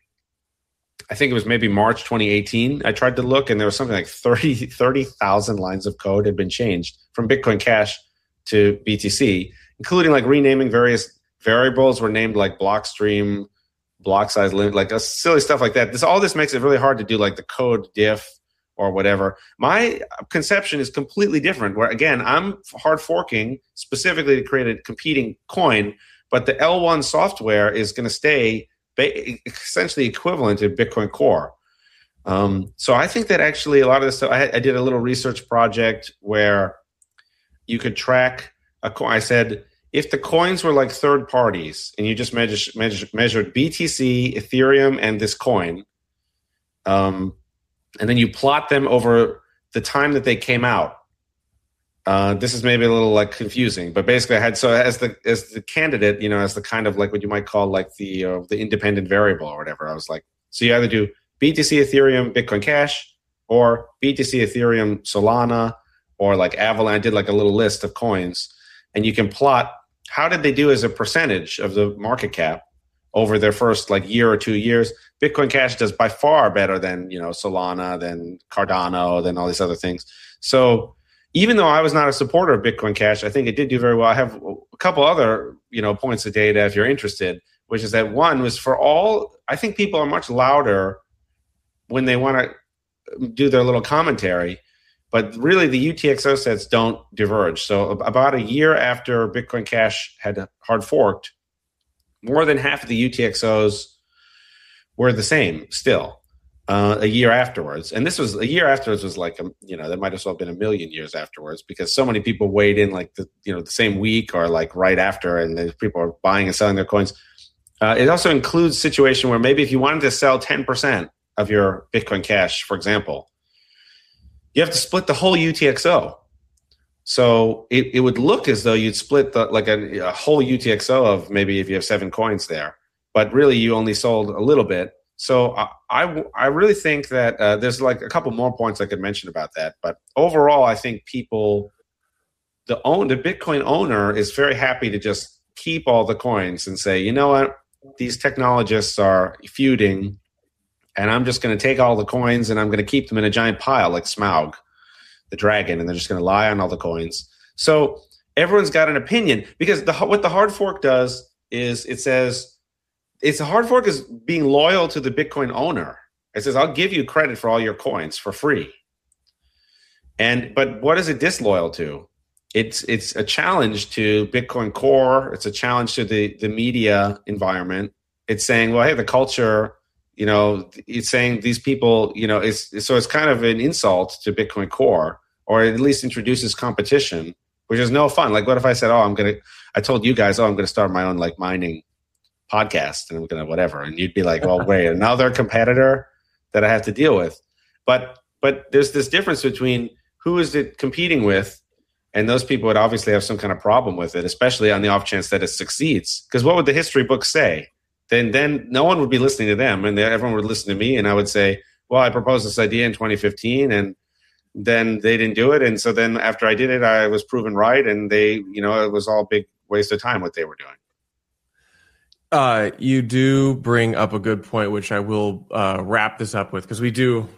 I think it was maybe March twenty eighteen, I tried to look and there was something like thirty thousand lines of code had been changed from Bitcoin Cash to B T C, including like renaming various variables were named like Blockstream, block size limit, like a silly stuff like that. This, all this makes it really hard to do like the code diff or whatever. My conception is completely different, where again, I'm hard forking specifically to create a competing coin, but the L one software is going to stay ba- essentially equivalent to Bitcoin Core. Um, so I think that actually a lot of this stuff, I, I did a little research project where you could track a coin. I said, if the coins were like third parties and you just measure, measure, measured B T C, Ethereum, and this coin, um, and then you plot them over the time that they came out. Uh, this is maybe a little like confusing, but basically I had, so as the as the candidate, you know, as the kind of like what you might call like the uh, the independent variable or whatever, I was like, so you either do B T C, Ethereum, Bitcoin Cash, or B T C, Ethereum, Solana, or like Avalanche. I did like a little list of coins, and you can plot how did they do as a percentage of the market cap over their first like year or two years. Bitcoin Cash does by far better than, you know, Solana, than Cardano, than all these other things. So even though I was not a supporter of Bitcoin Cash, I think it did do very well. I have a couple other, you know, points of data if you're interested, which is that one was for all, I think people are much louder when they want to do their little commentary, but really the U T X O sets don't diverge. So about a year after Bitcoin Cash had hard forked, more than half of the U T X Os were the same still uh, a year afterwards. And this was a year afterwards was like, a, you know, that might as well have been a million years afterwards because so many people weighed in like the, you know, the same week or like right after, and there's people are buying and selling their coins. Uh, it also includes a situation where maybe if you wanted to sell ten percent of your Bitcoin Cash, for example, you have to split the whole U T X O. So it, it would look as though you'd split the, like a, a whole U T X O of maybe if you have seven coins there, but really you only sold a little bit. So I, I, I really think that uh, there's like a couple more points I could mention about that. But overall, I think people, the own the Bitcoin owner is very happy to just keep all the coins and say, you know what, these technologists are feuding, and I'm just going to take all the coins and I'm going to keep them in a giant pile like Smaug, the dragon, and they're just going to lie on all the coins. So everyone's got an opinion because the, what the hard fork does is it says it's a hard fork is being loyal to the Bitcoin owner. It says, I'll give you credit for all your coins for free. And but what is it disloyal to? It's it's a challenge to Bitcoin Core. It's a challenge to the, the media environment. It's saying, well, hey, the culture, you know, it's saying these people, you know, it's so it's kind of an insult to Bitcoin Core, or at least introduces competition, which is no fun. Like, what if I said, oh, I'm going to, I told you guys, oh, I'm going to start my own like mining podcast and I'm going to whatever. And you'd be like, well, wait, another competitor that I have to deal with. But, but there's this difference between who is it competing with? And those people would obviously have some kind of problem with it, especially on the off chance that it succeeds. Because what would the history books say? Then then no one would be listening to them, and everyone would listen to me, and I would say, well, I proposed this idea in twenty fifteen, and then they didn't do it. And so then after I did it, I was proven right, and they, you know, it was all a big waste of time what they were doing. Uh, you do bring up a good point, which I will uh, wrap this up with, because we do,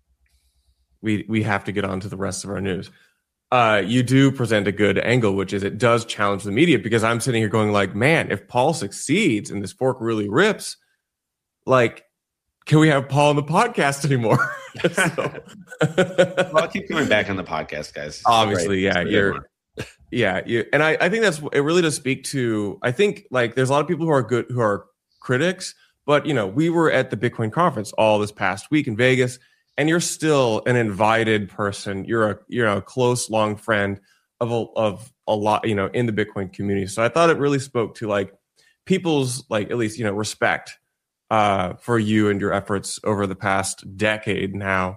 we we have to get on to the rest of our news. Uh, you do present a good angle, which is it does challenge the media, because I'm sitting here going like, man, if Paul succeeds and this fork really rips, like, can we have Paul on the podcast anymore? so, well, I'll keep coming back on the podcast, guys. It's obviously, great. yeah, you're, yeah, you, and I, I think that's it. Really does speak to. I think like there's a lot of people who are good, who are critics, but you know, we were at the Bitcoin conference all this past week in Vegas. And you're still an invited person. You're a you're a close, long friend of a, of a lot, you know, in the Bitcoin community. So I thought it really spoke to like people's like at least you know respect uh, for you and your efforts over the past decade now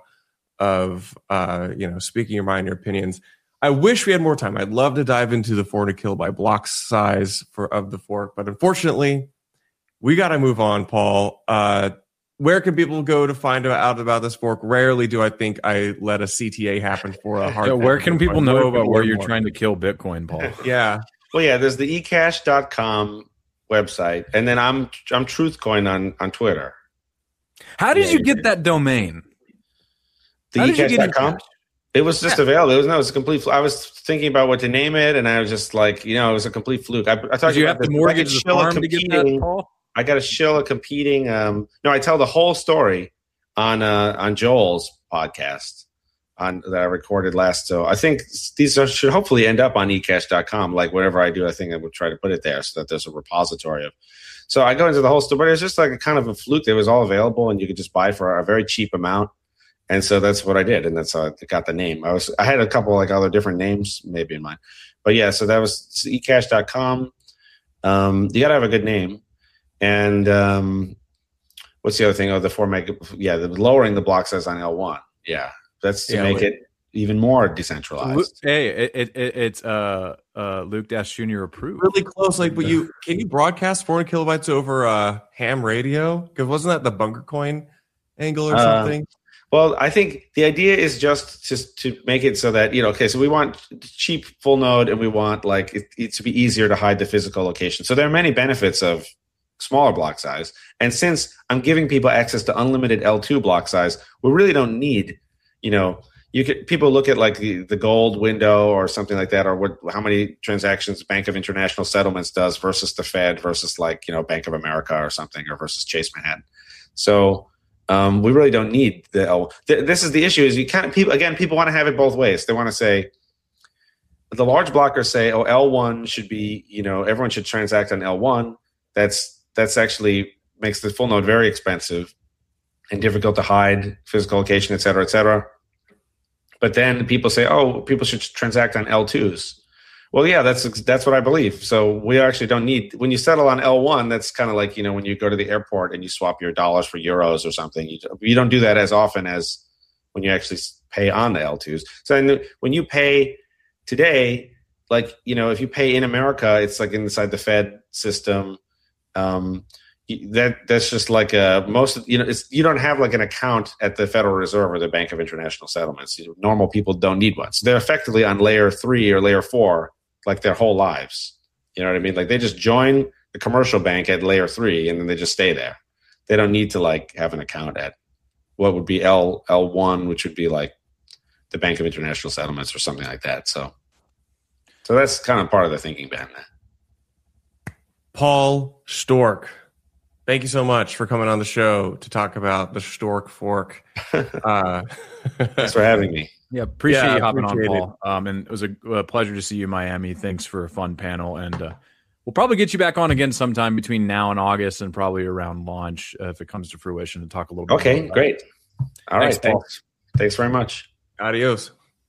of uh, you know speaking your mind, your opinions. I wish we had more time. I'd love to dive into the four to kill by block size for of the fork, but unfortunately, we got to move on, Paul. Uh, Where can people go to find out about this fork? Rarely do I think I let a C T A happen for a hard. Yeah, where can people Bitcoin. know Where about where you're more? trying to kill Bitcoin, Paul? Yeah. Well, yeah, there's the e cash dot com website, and then I'm I'm Truthcoin on, on Twitter. How did Yeah, you you get did. that domain? The How e did you cash get dot in com. cash? It was just Yeah. available. It was no, it was a complete. fl- I was thinking about what to name it, and I was just like, you know, it was a complete fluke. I, I thought Did you have to mortgage the farm to get that, Paul? I got to shill a competing. Um, no, I tell the whole story on uh, on Joel's podcast on that I recorded last. So I think these are, should hopefully end up on e cash dot com. Like whatever I do, I think I would try to put it there so that there's a repository of. So I go into the whole story, but it was just like a kind of a fluke. It was all available, and you could just buy for a very cheap amount. And so that's what I did, and that's how I got the name. I was I had a couple like other different names maybe in mind, but yeah. So that was e cash dot com. Um, you got to have a good name, and um, what's the other thing? Oh, the four meg. Yeah, the lowering the block size on L one. Yeah, that's to Yeah, make wait. it even more Lu- decentralized. Hey, it, it, it, it's uh, uh, Luke Dash Junior approved. Really close. Like, but you can you broadcast four hundred kilobytes over uh, ham radio? Because wasn't that the bunker coin angle or Uh, something? Well, I think the idea is just to to make it so that, you know, okay, so we want cheap full node, and we want like it, it to be easier to hide the physical location. So there are many benefits of smaller block size. And since I'm giving people access to unlimited L two block size, we really don't need, you know, you could people look at like the, the gold window or something like that, or what how many transactions Bank of International Settlements does versus the Fed versus like, you know, Bank of America or something, or versus Chase Manhattan. So Um, we really don't need the L. Th- this is the issue: is you kind of people again. People want to have it both ways. They want to say the large blockers say, "Oh, L one should be, you know, everyone should transact on L one." That's that's actually makes the full node very expensive and difficult to hide physical location, et cetera, et cetera. But then people say, "Oh, people should transact on L twos." Well, yeah, that's that's what I believe. So we actually don't need, when you settle on L one, that's kind of like, you know, when you go to the airport and you swap your dollars for euros or something. You, you don't do that as often as when you actually pay on the L twos. So when you pay today, like, you know, if you pay in America, it's like inside the Fed system. Um, that that's just like a most, you know, it's, you don't have like an account at the Federal Reserve or the Bank of International Settlements. You know, normal people don't need one. So they're effectively on layer three or layer four, like their whole lives. You know what I mean? Like they just join the commercial bank at layer three and then they just stay there. They don't need to like have an account at what would be L L1, which would be like the Bank of International Settlements or something like that. So, so that's kind of part of the thinking behind that. Paul Stork, thank you so much for coming on the show to talk about the Stork fork. Uh, Thanks for having me. Yeah, appreciate Yeah, you hopping appreciate on, Paul. Um, and it was a, a pleasure to see you in Miami. Thanks for a fun panel, and uh, we'll probably get you back on again sometime between now and August, and probably around launch uh, if it comes to fruition, to talk a little bit. Okay, more about great. All Thanks, right, Paul. thanks. Thanks very much. Adios.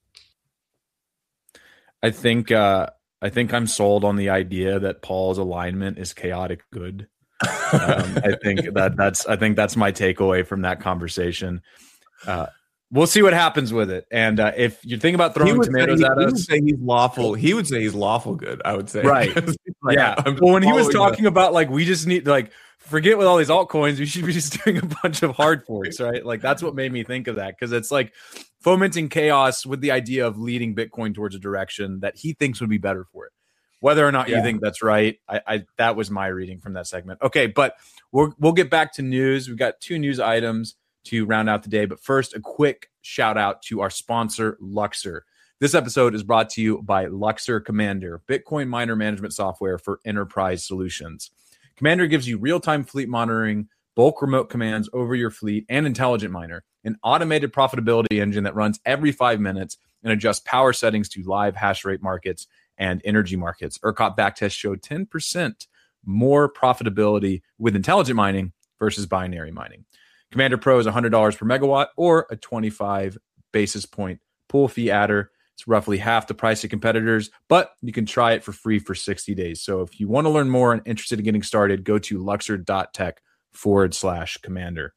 I think uh, I think I'm sold on the idea that Paul's alignment is chaotic good. um, I think that that's I think that's my takeaway from that conversation. Uh, we'll see what happens with it. And uh, if you're thinking about throwing tomatoes say, at he us, would say he's lawful. He would say he's lawful good. I would say, right? like, yeah. I'm Well, when he was following talking about like we just need like forget with all these altcoins, we should be just doing a bunch of hard forks, right? Like that's what made me think of that because it's like fomenting chaos with the idea of leading Bitcoin towards a direction that he thinks would be better for it. Whether or not Yeah. you think that's right, I, I that was my reading from that segment. Okay, but we'll we'll get back to news. We've got two news items to round out the day, but first, a quick shout out to our sponsor, Luxor. This episode is brought to you by Luxor Commander, Bitcoin miner management software for enterprise solutions. Commander gives you real-time fleet monitoring, bulk remote commands over your fleet, and intelligent miner, an automated profitability engine that runs every five minutes and adjusts power settings to live hash rate markets and energy markets. ERCOT backtest showed ten percent more profitability with intelligent mining versus binary mining. Commander Pro is one hundred dollars per megawatt or a twenty-five basis point pool fee adder. It's roughly half the price of competitors, but you can try it for free for sixty days. So if you want to learn more and interested in getting started, go to luxor.tech forward slash commander.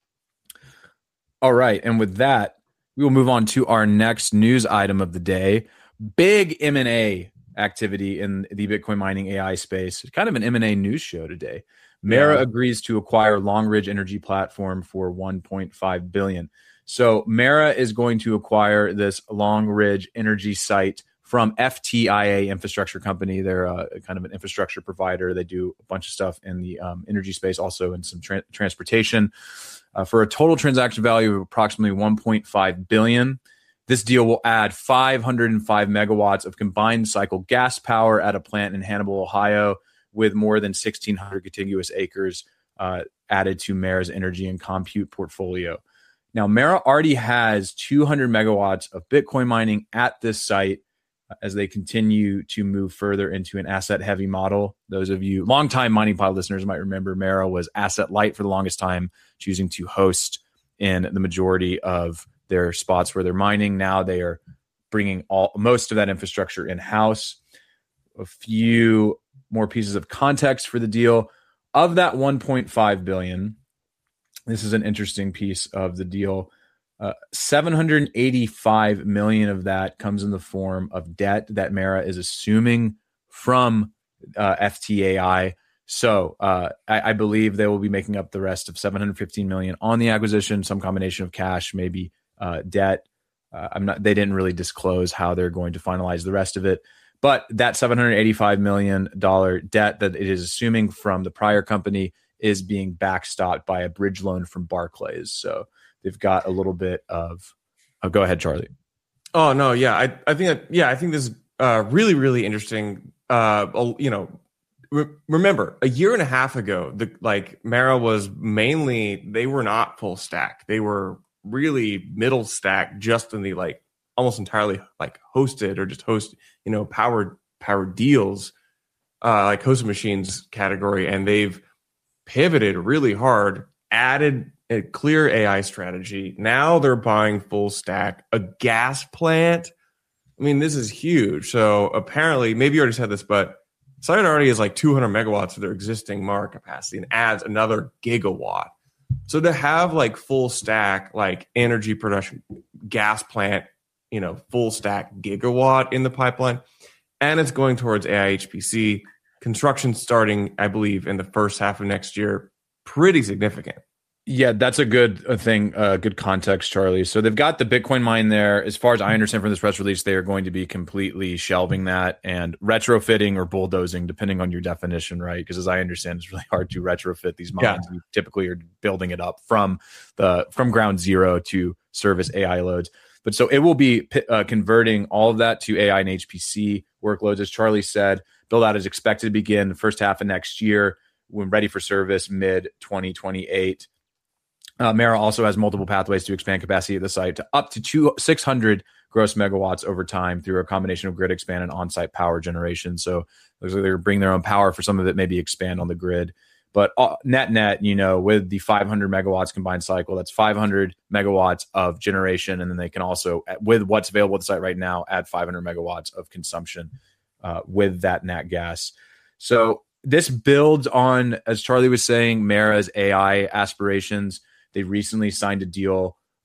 All right. And with that, we will move on to our next news item of the day. Big M and A activity in the Bitcoin mining A I space. Kind of an M and A news show today. Mara Yeah. agrees to acquire Long Ridge Energy Platform for one point five billion dollars. So Mara is going to acquire this Long Ridge Energy site from F T I A Infrastructure Company. They're a, kind of an infrastructure provider. They do a bunch of stuff in the um, energy space, also in some tra- transportation, uh, for a total transaction value of approximately one point five billion dollars. This deal will add five hundred five megawatts of combined cycle gas power at a plant in Hannibal, Ohio, with more than sixteen hundred contiguous acres uh, added to Mara's energy and compute portfolio. Now, Mara already has two hundred megawatts of Bitcoin mining at this site uh, as they continue to move further into an asset-heavy model. Those of you longtime Mining Pod listeners might remember Mara was asset light for the longest time, choosing to host in the majority of their spots where they're mining. Now they are bringing all most of that infrastructure in-house. A few more pieces of context for the deal. Of that one point five billion dollars, this is an interesting piece of the deal. Uh, seven hundred eighty-five million dollars of that comes in the form of debt that Mara is assuming from uh, F T A I. So uh, I, I believe they will be making up the rest of seven hundred fifteen million dollars on the acquisition, some combination of cash, maybe uh, debt. Uh, I'm not. They didn't really disclose how they're going to finalize the rest of it. But that seven hundred eighty-five million dollars debt that it is assuming from the prior company is being backstopped by a bridge loan from Barclays. So they've got a little bit of, oh, go ahead, Charlie. Oh, no. Yeah. I, I think that, yeah, I think this is uh, really, really interesting. Uh, you know, re- remember a year and a half ago, the like Mara was mainly, they were not full stack. They were really middle stack, just in the like almost entirely like hosted or just host, you know, powered, powered deals, uh, like hosted machines category. And they've pivoted really hard, added a clear A I strategy. Now they're buying full stack, a gas plant. I mean, this is huge. So apparently, maybe you already said this, but site already is like two hundred megawatts of their existing Mara capacity and adds another gigawatt. So to have like full stack, like energy production, gas plant, you know, full stack gigawatt in the pipeline, and it's going towards A I H P C. Construction starting, I believe, in the first half of next year. Pretty significant. Yeah, that's a good uh, thing, uh, good context, Charlie. So they've got the Bitcoin mine there. As far as I understand from this press release, they are going to be completely shelving that and retrofitting or bulldozing, depending on your definition, right? Because as I understand, it's really hard to retrofit these mines. Yeah. You typically are building it up from the from ground zero to service A I loads. But so it will be uh, converting all of that to A I and H P C workloads, as Charlie said. Build out is expected to begin the first half of next year, when ready for service mid twenty twenty-eight. Uh, Mara also has multiple pathways to expand capacity at the site to up to two, six hundred gross megawatts over time through a combination of grid expand and on-site power generation. So looks like they're bring their own power for some of it, maybe expand on the grid. But uh, net net, you know, with the five hundred megawatts combined cycle, that's five hundred megawatts of generation, and then they can also, with what's available at the site right now, add five hundred megawatts of consumption uh, with that nat gas. So this builds on, as Charlie was saying, Mara's A I aspirations. They recently signed a deal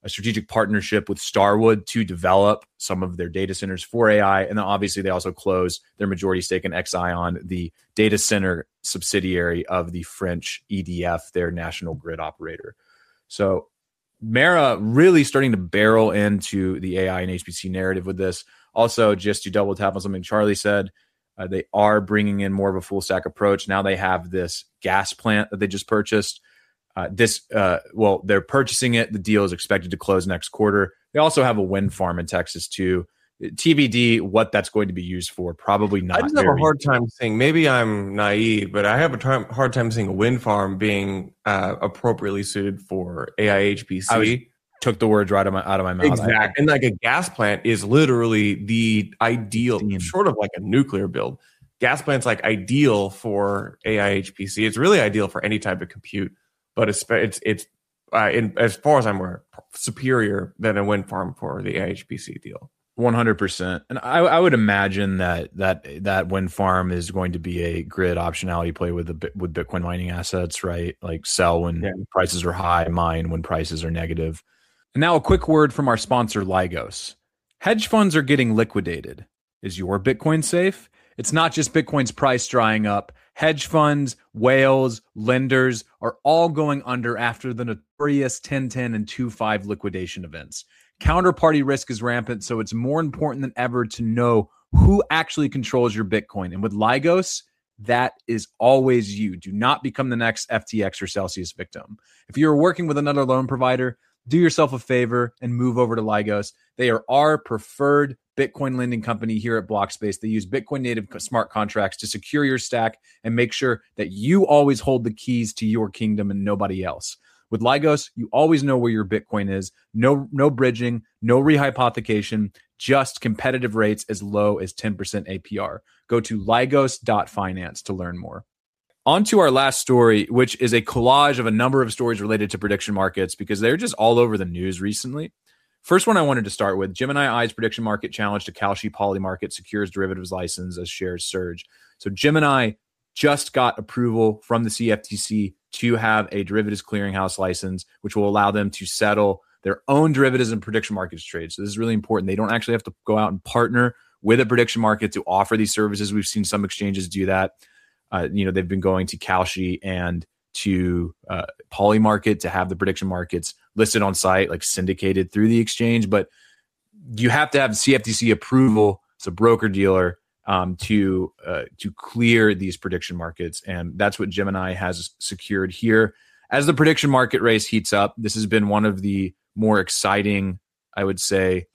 a strategic partnership with Starwood to develop some of their data centers for A I. And then obviously they also closed their majority stake in Exaion, the data center subsidiary of the French E D F, their national grid operator. So Mara really starting to barrel into the A I and H P C narrative with this. Also, just to double tap on something Charlie said, uh, they are bringing in more of a full stack approach. Now they have this gas plant that they just purchased. Uh, this, uh, well, they're purchasing it. The deal is expected to close next quarter. They also have a wind farm in Texas too. T B D, what that's going to be used for, probably not. I just have very- a hard time seeing, maybe I'm naive, but I have a time, hard time seeing a wind farm being uh, appropriately suited for A I H P C. I was, took the words right out of my, out of my mouth. Exactly. And like a gas plant is literally the ideal, Steam. sort of like a nuclear build. Gas plant's like ideal for A I H P C. It's really ideal for any type of compute, but it's it's it's uh, in, as far as I'm aware, superior than a wind farm for the A I H P C deal. one hundred percent. And I, I would imagine that that that wind farm is going to be a grid optionality play with the with Bitcoin mining assets, right? Like sell when Yeah. prices are high, mine when prices are negative. And now a quick word from our sponsor, Lygos. Hedge funds are getting liquidated. Is your Bitcoin safe? It's not just Bitcoin's price drying up. Hedge funds, whales, lenders are all going under after the notorious ten ten and two five liquidation events. Counterparty risk is rampant, so it's more important than ever to know who actually controls your Bitcoin. And with Lygos, that is always you. Do not become the next F T X or Celsius victim. If you're working with another loan provider, do yourself a favor and move over to Lygos. They are our preferred Bitcoin lending company here at Blockspace. They use Bitcoin native smart contracts to secure your stack and make sure that you always hold the keys to your kingdom and nobody else. With Lygos, you always know where your Bitcoin is. No, no bridging, no rehypothecation, just competitive rates as low as ten percent A P R. Go to lygos dot finance to learn more. On to our last story, which is a collage of a number of stories related to prediction markets because they're just all over the news recently. First one I wanted to start with, Gemini I's prediction market challenge to Kalshi Polymarket secures derivatives license as shares surge. So Gemini just got approval from the C F T C to have a derivatives clearinghouse license, which will allow them to settle their own derivatives and prediction markets trades. So this is really important. They don't actually have to go out and partner with a prediction market to offer these services. We've seen some exchanges do that. Uh, you know, they've been going to Kalshi and to uh, Polymarket to have the prediction markets listed on site, like syndicated through the exchange. But you have to have C F T C approval as a broker dealer um, to uh, to clear these prediction markets, and that's what Gemini has secured here. As the prediction market race heats up, this has been one of the more exciting, I would say.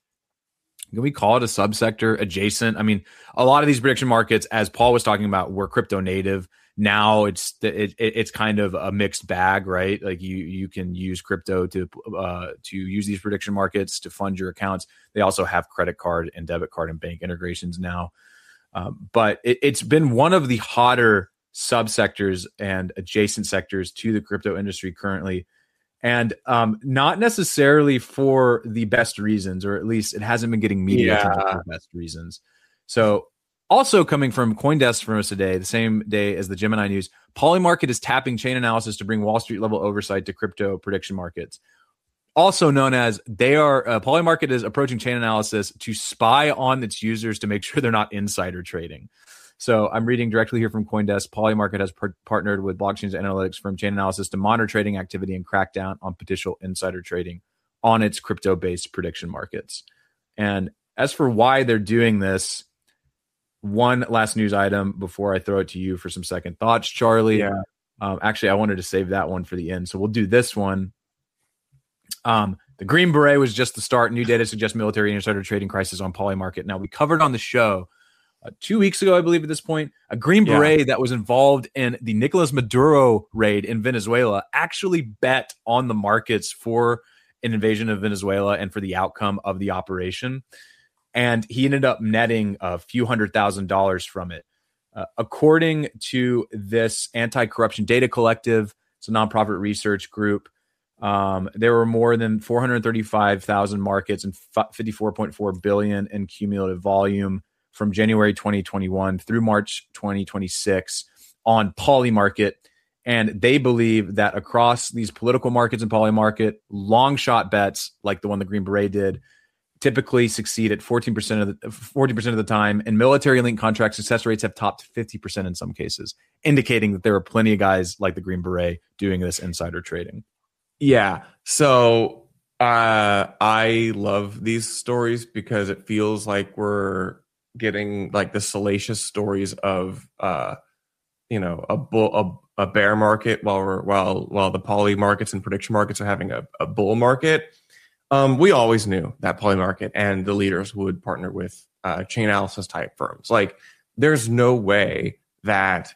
Can we call it a subsector adjacent? I mean, a lot of these prediction markets, as Paul was talking about, were crypto native. Now it's it, it, it's kind of a mixed bag, right? Like you you can use crypto to uh, to use these prediction markets to fund your accounts. They also have credit card and debit card and bank integrations now. Um, but it, it's been one of the hotter subsectors and adjacent sectors to the crypto industry currently. And um, not necessarily for the best reasons, or at least it hasn't been getting media Yeah. attention for the best reasons. So also coming from CoinDesk from us today, the same day as the Gemini news, Polymarket is tapping chain analysis to bring Wall Street level oversight to crypto prediction markets. Also known as they are, uh, Polymarket is approaching chain analysis to spy on its users to make sure they're not insider trading. So I'm reading directly here from CoinDesk. Polymarket has par- partnered with blockchain analytics firm Chain Analysis to monitor trading activity and crack down on potential insider trading on its crypto-based prediction markets. And as for why they're doing this, one last news item before I throw it to you for some second thoughts, Charlie. Yeah. Um, actually, I wanted to save that one for the end, so we'll do this one. Um, the Green Beret was just the start. New data suggests military insider trading crisis on Polymarket. Now, we covered on the show Uh, two weeks ago, I believe at this point, a Green Beret yeah. that was involved in the Nicolas Maduro raid in Venezuela actually bet on the markets for an invasion of Venezuela and for the outcome of the operation. And he ended up netting a few hundred thousand dollars from it. Uh, according to this Anti-Corruption Data Collective, it's a nonprofit research group, um, there were more than four hundred thirty-five thousand markets and fifty-four point four billion in cumulative volume from January twenty twenty-one through March twenty twenty-six on Polymarket. And they believe that across these political markets and poly market, long shot bets like the one the Green Beret did typically succeed at fourteen percent of the forty percent of the time, and military linked contract success rates have topped fifty percent in some cases, indicating that there are plenty of guys like the Green Beret doing this insider trading. Yeah. So uh, I love these stories because it feels like we're getting like the salacious stories of uh, you know a bull a, a bear market while we're while while the poly markets and prediction markets are having a, a bull market. Um, we always knew that poly market and the leaders would partner with uh, chain analysis type firms. Like, there's no way that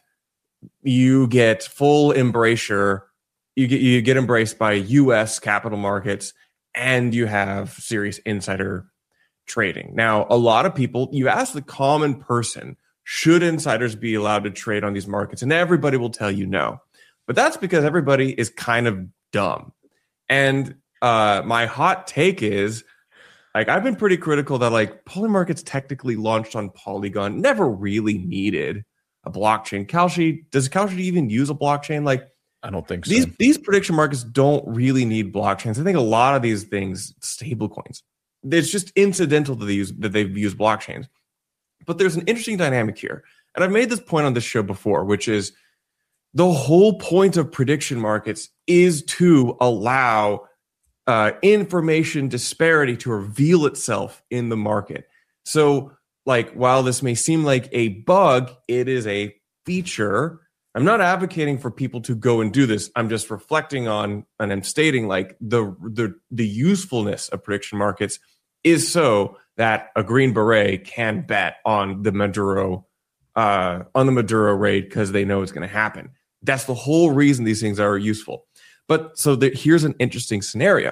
you get full embrasure, you get you get embraced by U S capital markets, and you have serious insider trading. Now, a lot of people, you ask the common person, should insiders be allowed to trade on these markets? And everybody will tell you no. But that's because everybody is kind of dumb. And Uh, my hot take is, like, I've been pretty critical that like poly markets technically launched on Polygon never really needed a blockchain. Kalshi, does Kalshi even use a blockchain? Like, I don't think so. These these prediction markets don't really need blockchains. I think a lot of these things, stable coins, it's just incidental that they use that they've used blockchains. But there's an interesting dynamic here, and I've made this point on this show before, which is the whole point of prediction markets is to allow Uh, information disparity to reveal itself in the market. So, like, while this may seem like a bug, it is a feature. I'm not advocating for people to go and do this. I'm just reflecting on, and I'm stating like the the the usefulness of prediction markets is so that a Green Beret can bet on the Maduro uh, on the Maduro raid because they know it's going to happen. That's the whole reason these things are useful. But so the, here's an interesting scenario.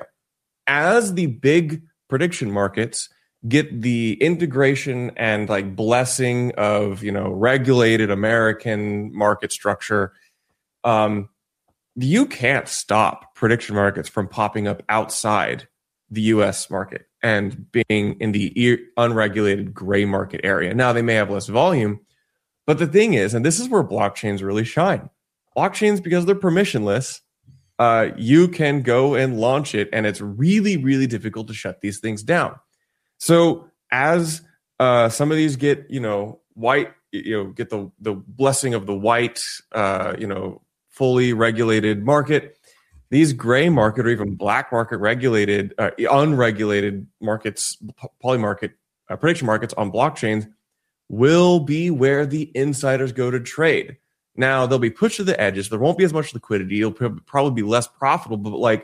As the big prediction markets get the integration and like blessing of, you know, regulated American market structure, um, you can't stop prediction markets from popping up outside the U S market and being in the unregulated gray market area. Now, they may have less volume, but the thing is, and this is where blockchains really shine. Blockchains, because they're permissionless, Uh, you can go and launch it, and it's really, really difficult to shut these things down. So as uh, some of these get, you know, white, you know, get the the blessing of the white, uh, you know, fully regulated market, these gray market or even black market regulated, uh, unregulated markets, poly market, uh, prediction markets on blockchains will be where the insiders go to trade. Now, they'll be pushed to the edges. There won't be as much liquidity. It'll probably be less profitable. But like,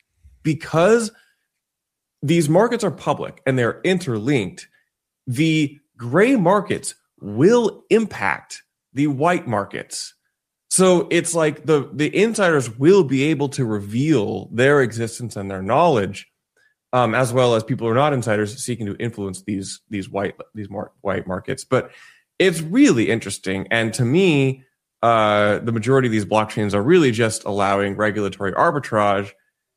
because these markets are public and they're interlinked, the gray markets will impact the white markets. So it's like the, the insiders will be able to reveal their existence and their knowledge, um, as well as people who are not insiders seeking to influence these these white these mar- white markets. But it's really interesting, and to me, Uh, the majority of these blockchains are really just allowing regulatory arbitrage.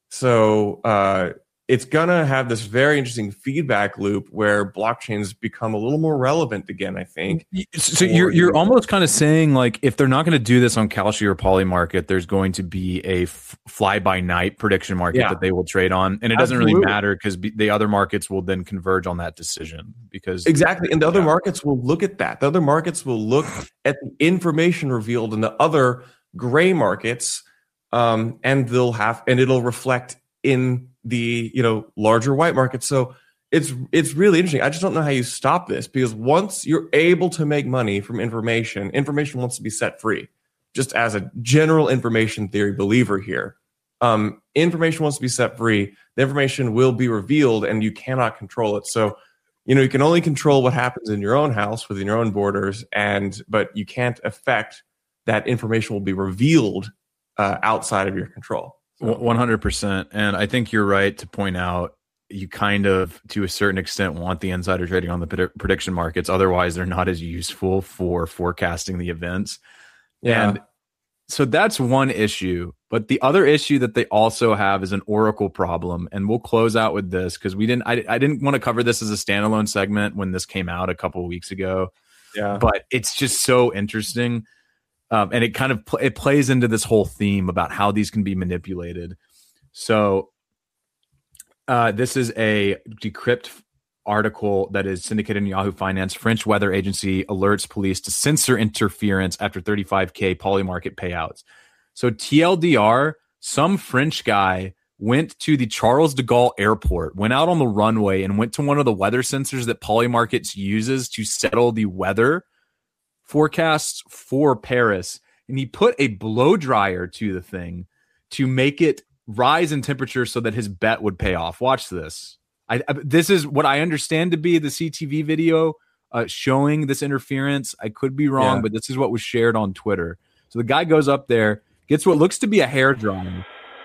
So uh, it's going to have this very interesting feedback loop where blockchains become a little more relevant again, I think. So you're you're almost kind of saying, like, if they're not going to do this on Kalshi or Poly market, there's going to be a f- fly-by-night prediction market yeah. that they will trade on. And it doesn't Absolutely. really matter because be- the other markets will then converge on that decision. Because Exactly. And the other yeah. markets will look at that. The other markets will look at the information revealed in the other gray markets, um, and they'll have, and it'll reflect in the, you know, larger white market. So it's it's really interesting. I just don't know how you stop this, because once you're able to make money from information, information wants to be set free. Just as a general information theory believer here, um, information wants to be set free. The information will be revealed, and you cannot control it. So, you know, you can only control what happens in your own house within your own borders, and but you can't affect that information will be revealed uh, outside of your control. one hundred percent. And I think you're right to point out, you kind of, to a certain extent, want the insider trading on the pred- prediction markets. Otherwise, they're not as useful for forecasting the events. Yeah. And so that's one issue. But the other issue that they also have is an Oracle problem. And we'll close out with this because we didn't, I, I didn't want to cover this as a standalone segment when this came out a couple of weeks ago. Yeah. But it's just so interesting. Um, and it kind of pl- it plays into this whole theme about how these can be manipulated. So uh, this is a Decrypt article that is syndicated in Yahoo Finance. French weather agency alerts police to censor interference after thirty-five K Polymarket payouts. So T L D R, some French guy went to the Charles de Gaulle airport, went out on the runway and went to one of the weather sensors that Polymarkets uses to settle the weather forecasts for Paris. And he put a blow dryer to the thing to make it rise in temperature so that his bet would pay off. Watch this. I, I, this is what I understand to be the C T V video uh, showing this interference. I could be wrong, yeah. but this is what was shared on Twitter. So the guy goes up there, gets what looks to be a hairdryer,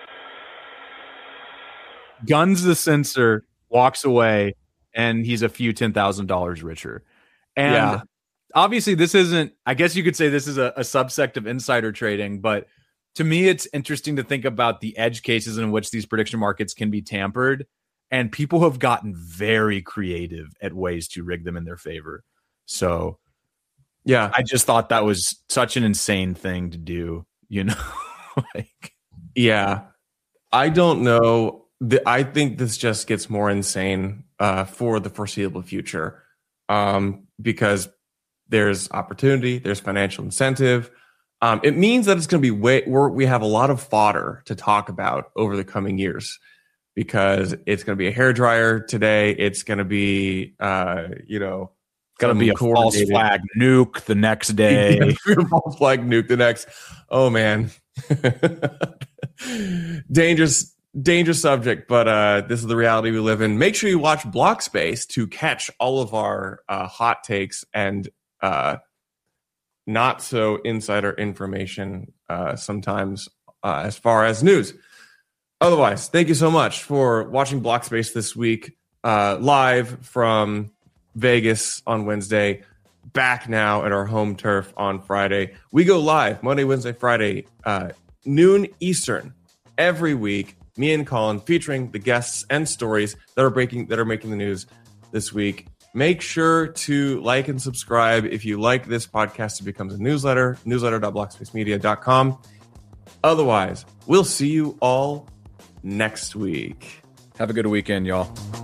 guns the sensor, walks away, and he's a few ten thousand dollars richer. And yeah. obviously, this isn't, I guess you could say this is a, a subsect of insider trading, but to me, it's interesting to think about the edge cases in which these prediction markets can be tampered. And people have gotten very creative at ways to rig them in their favor. So, yeah, I just thought that was such an insane thing to do, you know? like, yeah, I don't know. I think this just gets more insane uh, for the foreseeable future um, because there's opportunity, there's financial incentive. Um, it means that it's going to be way we're, we have a lot of fodder to talk about over the coming years because it's going to be a hairdryer today. It's going to be, uh, you know, going to be a false flag nuke the next day. Yeah, false flag nuke the next. Oh man, dangerous. Dangerous subject, but uh, this is the reality we live in. Make sure you watch Blockspace to catch all of our uh, hot takes and uh, not so insider information uh, sometimes uh, as far as news. Otherwise, thank you so much for watching Blockspace this week, uh, live from Vegas on Wednesday, back now at our home turf on Friday. We go live Monday, Wednesday, Friday, uh, noon Eastern every week. Me and Colin featuring the guests and stories that are breaking that are making the news this week. Make sure to like and subscribe if you like this podcast. It becomes a newsletter, newsletter dot blockspace media dot com. Otherwise, we'll see you all next week. Have a good weekend, y'all.